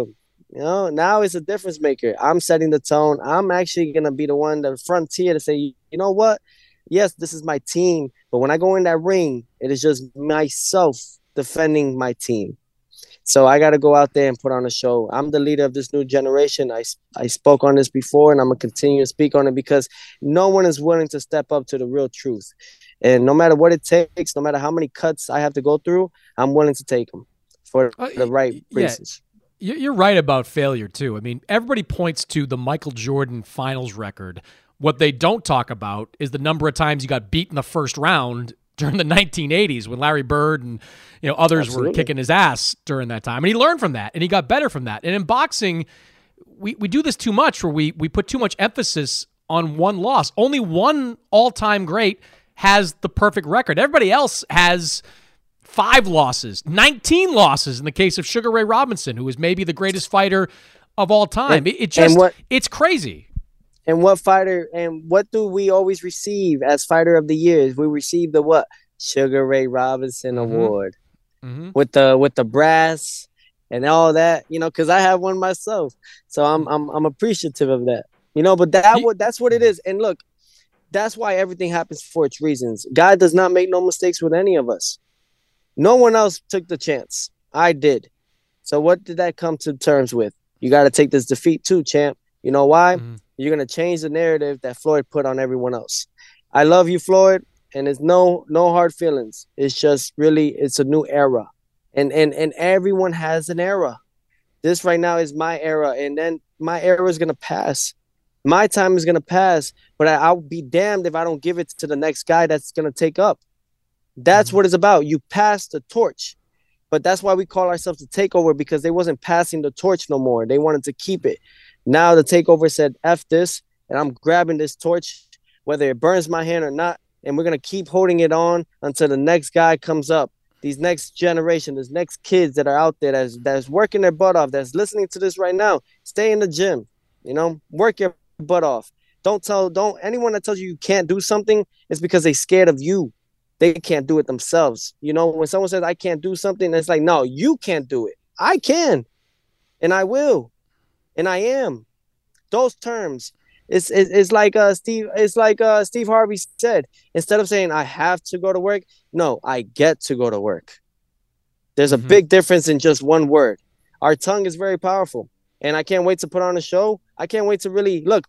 You know, now it's a difference maker. I'm setting the tone. I'm actually going to be the one, the frontier to say, you know what? Yes, this is my team. But when I go in that ring, it is just myself defending my team. So I got to go out there and put on a show. I'm the leader of this new generation. I, I spoke on this before, and I'm going to continue to speak on it because no one is willing to step up to the real truth. And no matter what it takes, no matter how many cuts I have to go through, I'm willing to take them for uh, the right yeah. reasons. You're right about failure, too. I mean, everybody points to the Michael Jordan finals record. What they don't talk about is the number of times you got beat in the first round during the nineteen eighties when Larry Bird and you know others Absolutely. were kicking his ass during that time. And he learned from that, and he got better from that. And in boxing, we, we do this too much where we, we put too much emphasis on one loss. Only one all-time great has the perfect record. Everybody else has five losses, nineteen losses in the case of Sugar Ray Robinson, who is maybe the greatest fighter of all time. And, it, it just, what, it's crazy. And what fighter, and what do we always receive as fighter of the year? We receive the what? Sugar Ray Robinson mm-hmm. award mm-hmm. with the with the brass and all that, you know, because I have one myself. So I'm I'm I'm appreciative of that. You know, but that what that's what it is. And look, that's why everything happens for its reasons. God does not make no mistakes with any of us. No one else took the chance. I did. So what did that come to terms with? You got to take this defeat too, champ. You know why? Mm-hmm. You're going to change the narrative that Floyd put on everyone else. I love you, Floyd, and it's no no hard feelings. It's just really, it's a new era. And and and everyone has an era. This right now is my era, and then my era is going to pass. My time is going to pass, but I, I'll be damned if I don't give it to the next guy that's going to take up. That's mm-hmm. what it's about. You pass the torch. But that's why we call ourselves the Takeover, because they wasn't passing the torch no more. They wanted to keep it. Now the Takeover said, F this, and I'm grabbing this torch, whether it burns my hand or not, and we're going to keep holding it on until the next guy comes up. These next generation, these next kids that are out there that's, that's working their butt off, that's listening to this right now, stay in the gym, you know, work your butt off. Don't tell, don't, anyone that tells you you can't do something, it's because they're scared of you. They can't do it themselves. You know, when someone says, I can't do something, it's like, no, you can't do it. I can, and I will. And I am. Those terms. It's it's, it's like uh Steve. It's like uh Steve Harvey said. Instead of saying I have to go to work, no, I get to go to work. There's a mm-hmm. big difference in just one word. Our tongue is very powerful, and I can't wait to put on a show. I can't wait to really look.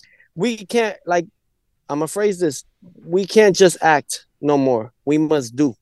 We can't like. I'm gonna phrase this. We can't just act no more. We must do.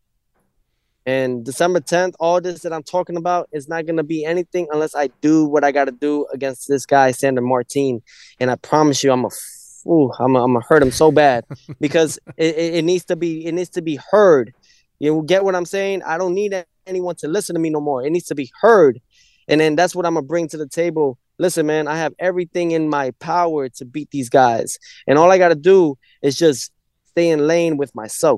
And December tenth, all this that I'm talking about is not going to be anything unless I do what I got to do against this guy, Sandor Martin. And I promise you, I'm a, ooh, I'm a, I'm gonna hurt him so bad because it, it, it needs to be, it needs to be heard. You get what I'm saying? I don't need anyone to listen to me no more. It needs to be heard. And then that's what I'm going to bring to the table. Listen, man, I have everything in my power to beat these guys. And all I got to do is just stay in lane with myself.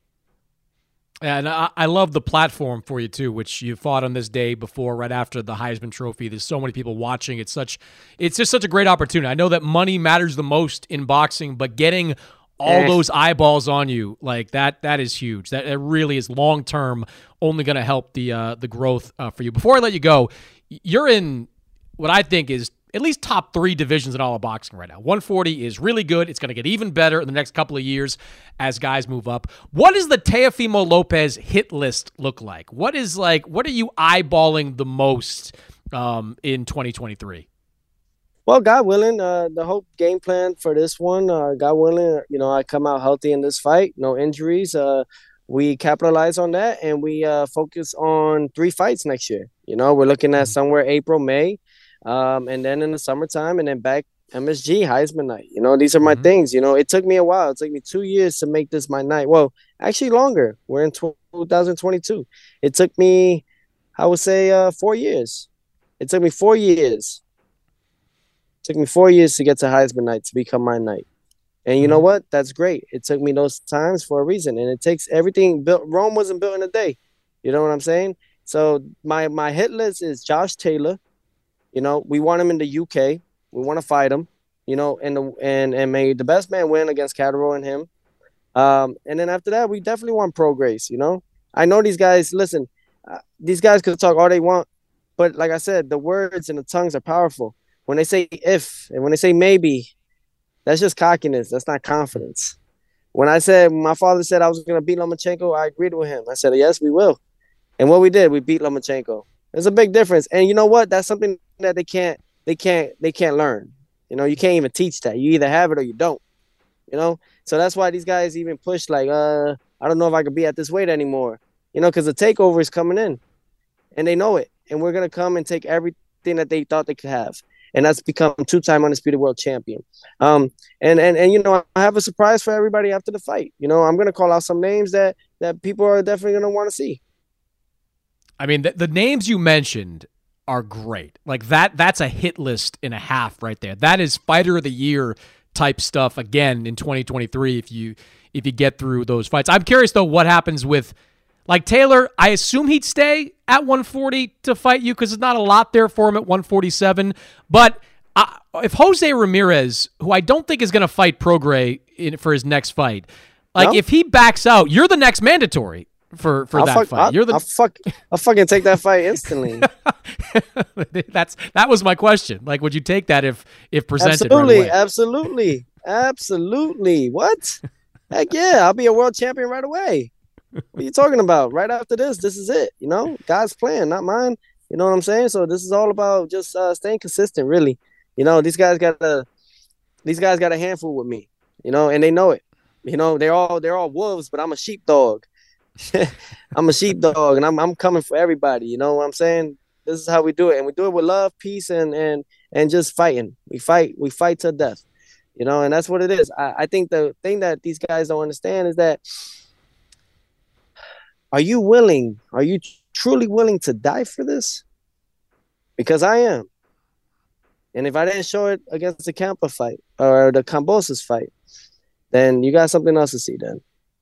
And I, I love the platform for you too, which you fought on this day before, right after the Heisman Trophy. There's so many people watching. It's such, it's just such a great opportunity. I know that money matters the most in boxing, but getting all eh. those eyeballs on you like that, that is huge. That, that really is long term, only going to help the uh, the growth uh, for you. Before I let you go, you're in what I think is at least top three divisions in all of boxing right now. one forty is really good. It's going to get even better in the next couple of years as guys move up. What does the Teofimo Lopez hit list look like? What is like, what are you eyeballing the most um, in twenty twenty-three? Well, God willing, uh, the whole game plan for this one, uh, God willing, you know, I come out healthy in this fight, no injuries. Uh, we capitalize on that, and we uh, focus on three fights next year. You know, we're looking at somewhere April, May. Um, and then in the summertime, and then back M S G, Heisman night. You know, these are my mm-hmm. things. You know, it took me a while. It took me two years to make this my night. Well, actually longer. We're in two thousand twenty-two. It took me, I would say, uh, four years. It took me four years. It took me four years to get to Heisman night to become my night. And you mm-hmm. know what? That's great. It took me those times for a reason. And it takes everything built. Rome wasn't built in a day. You know what I'm saying? So my, my hit list is Josh Taylor. You know, we want him in the U K. We want to fight him, you know, and the, and and may the best man win against Catterall and him. Um, and then after that, we definitely want Pro Grace, you know. I know these guys, listen, uh, these guys could talk all they want. but like I said, the words and the tongues are powerful. When they say if and when they say maybe, that's just cockiness. That's not confidence. When I said, my father said I was going to beat Lomachenko, I agreed with him. I said, yes, we will. And what we did, we beat Lomachenko. There's a big difference. And you know what? That's something that they can't, they can't, they can't learn. You know, you can't even teach that. You either have it or you don't, you know? So that's why these guys even push like, uh, I don't know if I could be at this weight anymore, you know, because the takeover is coming in and they know it. And we're going to come and take everything that they thought they could have. And that's become two-time undisputed world champion. Um, and, and, and, you know, I have a surprise for everybody after the fight. You know, I'm going to call out some names that, that people are definitely going to want to see. I mean, the, the names you mentioned are great. Like that, that's a hit list and a half right there. That is fighter of the year type stuff again in twenty twenty-three if you if you get through those fights. I'm curious, though, what happens with, like, Taylor. I assume he'd stay at one forty to fight you because there's not a lot there for him at one forty-seven. But uh, if Jose Ramirez, who I don't think is going to fight Prograis in, for his next fight, like, no? if he backs out, you're the next mandatory for, for that fuck, fight. I'll, You're the... I'll, fuck, I'll fucking take that fight instantly. That's That was my question. Like, would you take that if, if presented absolutely, right away? Absolutely, absolutely. What? Heck yeah, I'll be a world champion right away. What are you talking about? Right after this, this is it. You know, God's plan, not mine. You know what I'm saying? So this is all about just uh, staying consistent, really. You know, these guys got a, these guys got a handful with me. You know, and they know it. You know, they're all they're all wolves, but I'm a sheepdog. I'm a sheepdog, and I'm I'm coming for everybody. You know what I'm saying? This is how we do it, and we do it with love, peace, and and and just fighting. We fight, we fight to death. You know, and that's what it is. I, I think the thing that these guys don't understand is that. Are you willing? Are you truly willing to die for this? Because I am. And if I didn't show it against the Campa fight or the Kambosos fight, then you got something else to see then.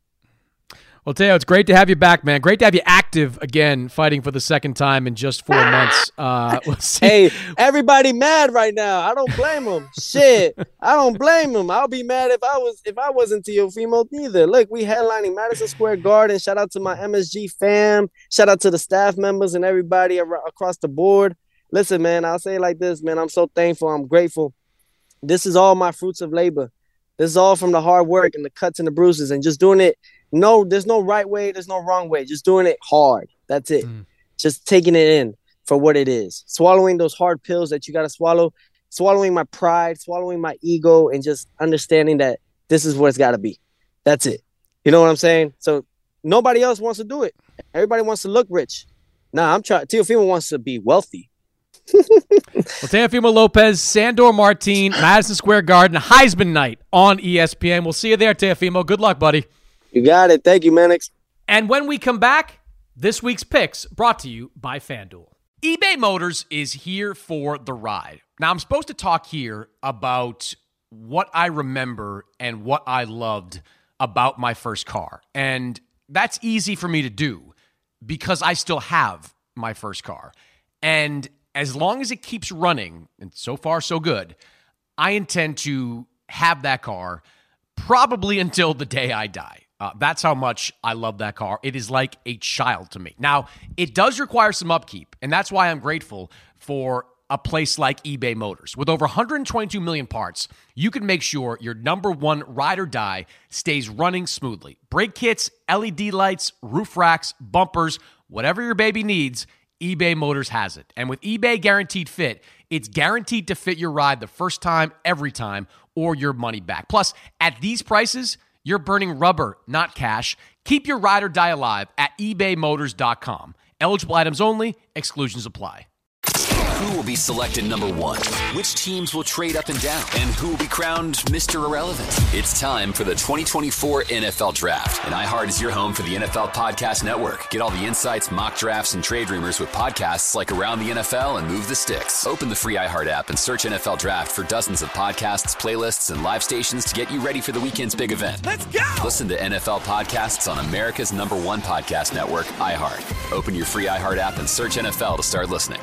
Well, Teo, it's great to have you back, man. Great to have you active again, fighting for the second time in just four months. Uh, we'll see. Hey, everybody mad right now. I don't blame them. Shit, I don't blame them. I'll be mad if I was if I wasn't Teofimo neither. Look, we headlining Madison Square Garden. Shout out to my M S G fam. Shout out to the staff members and everybody ar- across the board. Listen, man, I'll say it like this, man. I'm so thankful. I'm grateful. This is all my fruits of labor. This is all from the hard work and the cuts and the bruises and just doing it. No, there's no right way. There's no wrong way. Just doing it hard. That's it. Mm. Just taking it in for what it is. Swallowing those hard pills that you got to swallow. Swallowing my pride, swallowing my ego, and just understanding that this is what it's got to be. That's it. You know what I'm saying? So nobody else wants to do it. Everybody wants to look rich. Nah, I'm trying. Teofimo wants to be wealthy. Well, Teofimo Lopez, Sandor Martin, Madison Square Garden, Heisman night on E S P N. We'll see you there, Teofimo. Good luck, buddy. You got it. Thank you, Mannix. And when we come back, this week's picks brought to you by FanDuel. eBay Motors is here for the ride. Now, I'm supposed to talk here about what I remember and what I loved about my first car. And that's easy for me to do because I still have my first car. And as long as it keeps running, and so far so good, I intend to have that car probably until the day I die. Uh, that's how much I love that car. It is like a child to me. Now, it does require some upkeep, and that's why I'm grateful for a place like eBay Motors. With over one hundred twenty-two million parts, you can make sure your number one ride or die stays running smoothly. Brake kits, L E D lights, roof racks, bumpers, whatever your baby needs, eBay Motors has it. And with eBay Guaranteed Fit, it's guaranteed to fit your ride the first time, every time, or your money back. Plus, at these prices, you're burning rubber, not cash. Keep your ride or die alive at ebay motors dot com. Eligible items only. Exclusions apply. Who will be selected number one? Which teams will trade up and down? And who will be crowned Mister Irrelevant? It's time for the twenty twenty-four N F L Draft. And iHeart is your home for the N F L Podcast Network. Get all the insights, mock drafts, and trade rumors with podcasts like Around the N F L and Move the Sticks. Open the free iHeart app and search N F L Draft for dozens of podcasts, playlists, and live stations to get you ready for the weekend's big event. Let's go! Listen to N F L podcasts on America's number one podcast network, iHeart. Open your free iHeart app and search N F L to start listening.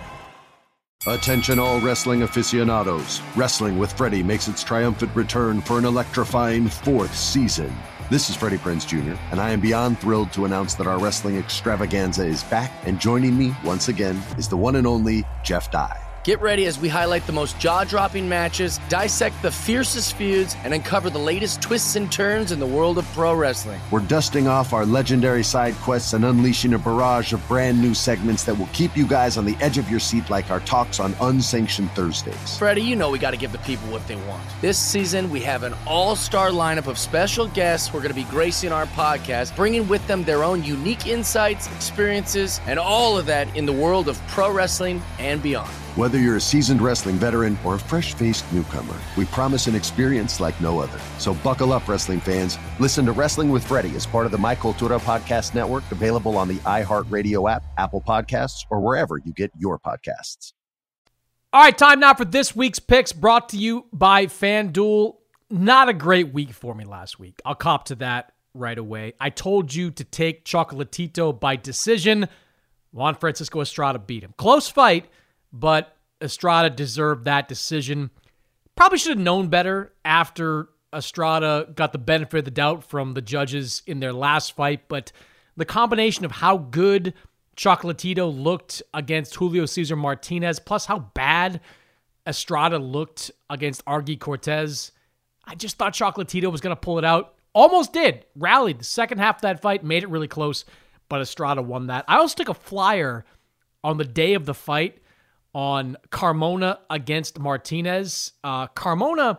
Attention all wrestling aficionados. Wrestling with Freddie makes its triumphant return for an electrifying fourth season. This is Freddie Prinze Junior, and I am beyond thrilled to announce that our wrestling extravaganza is back, and joining me once again is the one and only Jeff Dye. Get ready as we highlight the most jaw-dropping matches, dissect the fiercest feuds, and uncover the latest twists and turns in the world of pro wrestling. We're dusting off our legendary side quests and unleashing a barrage of brand new segments that will keep you guys on the edge of your seat like our talks on Unsanctioned Thursdays. Freddie, you know we got to give the people what they want. This season, we have an all-star lineup of special guests who are going to be gracing our podcast, bringing with them their own unique insights, experiences, and all of that in the world of pro wrestling and beyond. Whether you're a seasoned wrestling veteran or a fresh-faced newcomer, we promise an experience like no other. So buckle up, wrestling fans. Listen to Wrestling with Freddie as part of the My Cultura Podcast Network, available on the iHeartRadio app, Apple Podcasts, or wherever you get your podcasts. All right, time now for this week's picks, brought to you by FanDuel. Not a great week for me last week. I'll cop to that right away. I told you to take Chocolatito by decision. Juan Francisco Estrada beat him. Close fight, but Estrada deserved that decision. Probably should have known better after Estrada got the benefit of the doubt from the judges in their last fight, but the combination of how good Chocolatito looked against Julio Cesar Martinez, plus how bad Estrada looked against Argy Cortez, I just thought Chocolatito was going to pull it out. Almost did. Rallied the second half of that fight, made it really close, but Estrada won that. I also took a flyer on the day of the fight on Carmona against Martinez. Uh, Carmona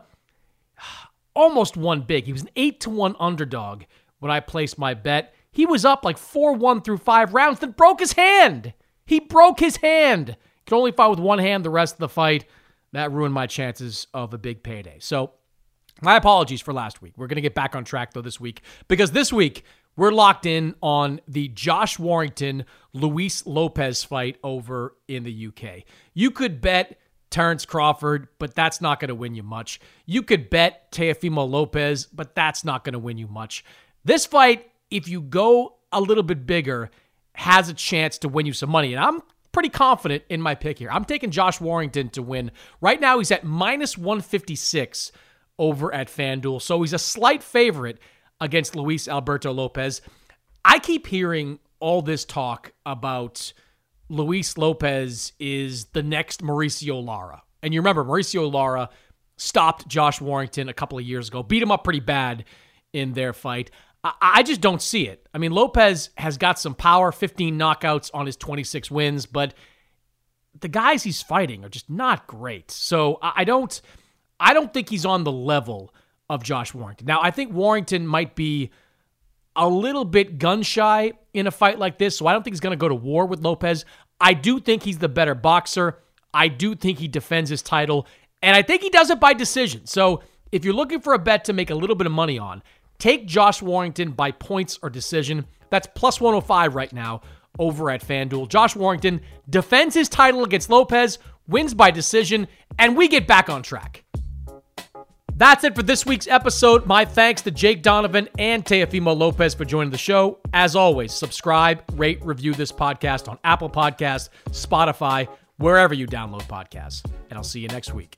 almost won big. He was an eight to one underdog when I placed my bet. He was up like four one through five rounds, then broke his hand. He broke his hand. Could only fight with one hand the rest of the fight. That ruined my chances of a big payday. So my apologies for last week. We're going to get back on track, though, this week, because this week we're locked in on the Josh Warrington, Luis Lopez fight over in the U K. You could bet Terrence Crawford, but that's not going to win you much. You could bet Teofimo Lopez, but that's not going to win you much. This fight, if you go a little bit bigger, has a chance to win you some money. And I'm pretty confident in my pick here. I'm taking Josh Warrington to win. Right now, he's at minus one fifty-six over at FanDuel. So he's a slight favorite against Luis Alberto Lopez. I keep hearing all this talk about Luis Lopez is the next Mauricio Lara. And you remember, Mauricio Lara stopped Josh Warrington a couple of years ago, beat him up pretty bad in their fight. I, I just don't see it. I mean, Lopez has got some power, fifteen knockouts on his twenty-six wins, but the guys he's fighting are just not great. So I, I don't, I don't think he's on the level of Josh Warrington. Now, I think Warrington might be a little bit gun-shy in a fight like this, so I don't think he's going to go to war with Lopez. I do think he's the better boxer. I do think he defends his title, and I think he does it by decision. So if you're looking for a bet to make a little bit of money on, take Josh Warrington by points or decision. That's plus one oh five right now over at FanDuel. Josh Warrington defends his title against Lopez, wins by decision, and we get back on track. That's it for this week's episode. My thanks to Jake Donovan and Teofimo Lopez for joining the show. As always, subscribe, rate, review this podcast on Apple Podcasts, Spotify, wherever you download podcasts. And I'll see you next week.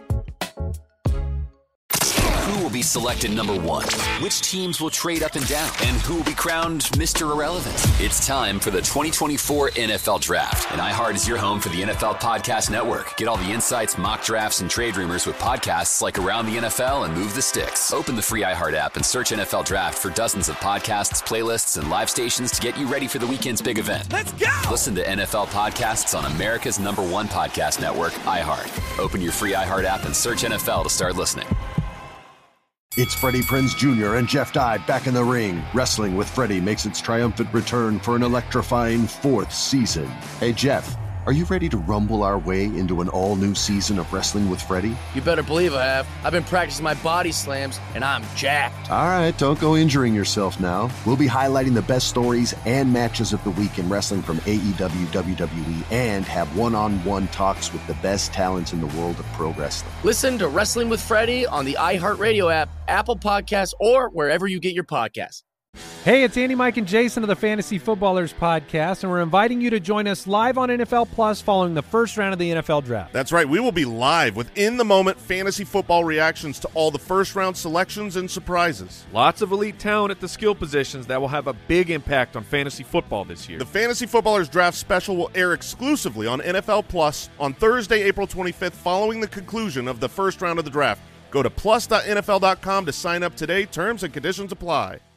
Who will be selected number one? Which teams will trade up and down? And who will be crowned Mister Irrelevant? It's time for the twenty twenty-four N F L Draft. And iHeart is your home for the N F L Podcast Network. Get all the insights, mock drafts, and trade rumors with podcasts like Around the N F L and Move the Sticks. Open the free iHeart app and search N F L Draft for dozens of podcasts, playlists, and live stations to get you ready for the weekend's big event. Let's go! Listen to N F L podcasts on America's number one podcast network, iHeart. Open your free iHeart app and search N F L to start listening. It's Freddie Prinze Junior and Jeff Dye back in the ring. Wrestling with Freddie makes its triumphant return for an electrifying fourth season. Hey, Jeff, are you ready to rumble our way into an all-new season of Wrestling with Freddie? You better believe I have. I've been practicing my body slams, and I'm jacked. All right, don't go injuring yourself now. We'll be highlighting the best stories and matches of the week in wrestling from A E W, W W E, and have one-on-one talks with the best talents in the world of pro wrestling. Listen to Wrestling with Freddie on the iHeartRadio app, Apple Podcasts, or wherever you get your podcasts. Hey, it's Andy, Mike, and Jason of the Fantasy Footballers Podcast, and we're inviting you to join us live on N F L Plus following the first round of the N F L Draft. That's right. We will be live with in-the-moment fantasy football reactions to all the first-round selections and surprises. Lots of elite talent at the skill positions that will have a big impact on fantasy football this year. The Fantasy Footballers Draft Special will air exclusively on N F L Plus on Thursday, April twenty-fifth, following the conclusion of the first round of the draft. Go to plus dot N F L dot com to sign up today. Terms and conditions apply.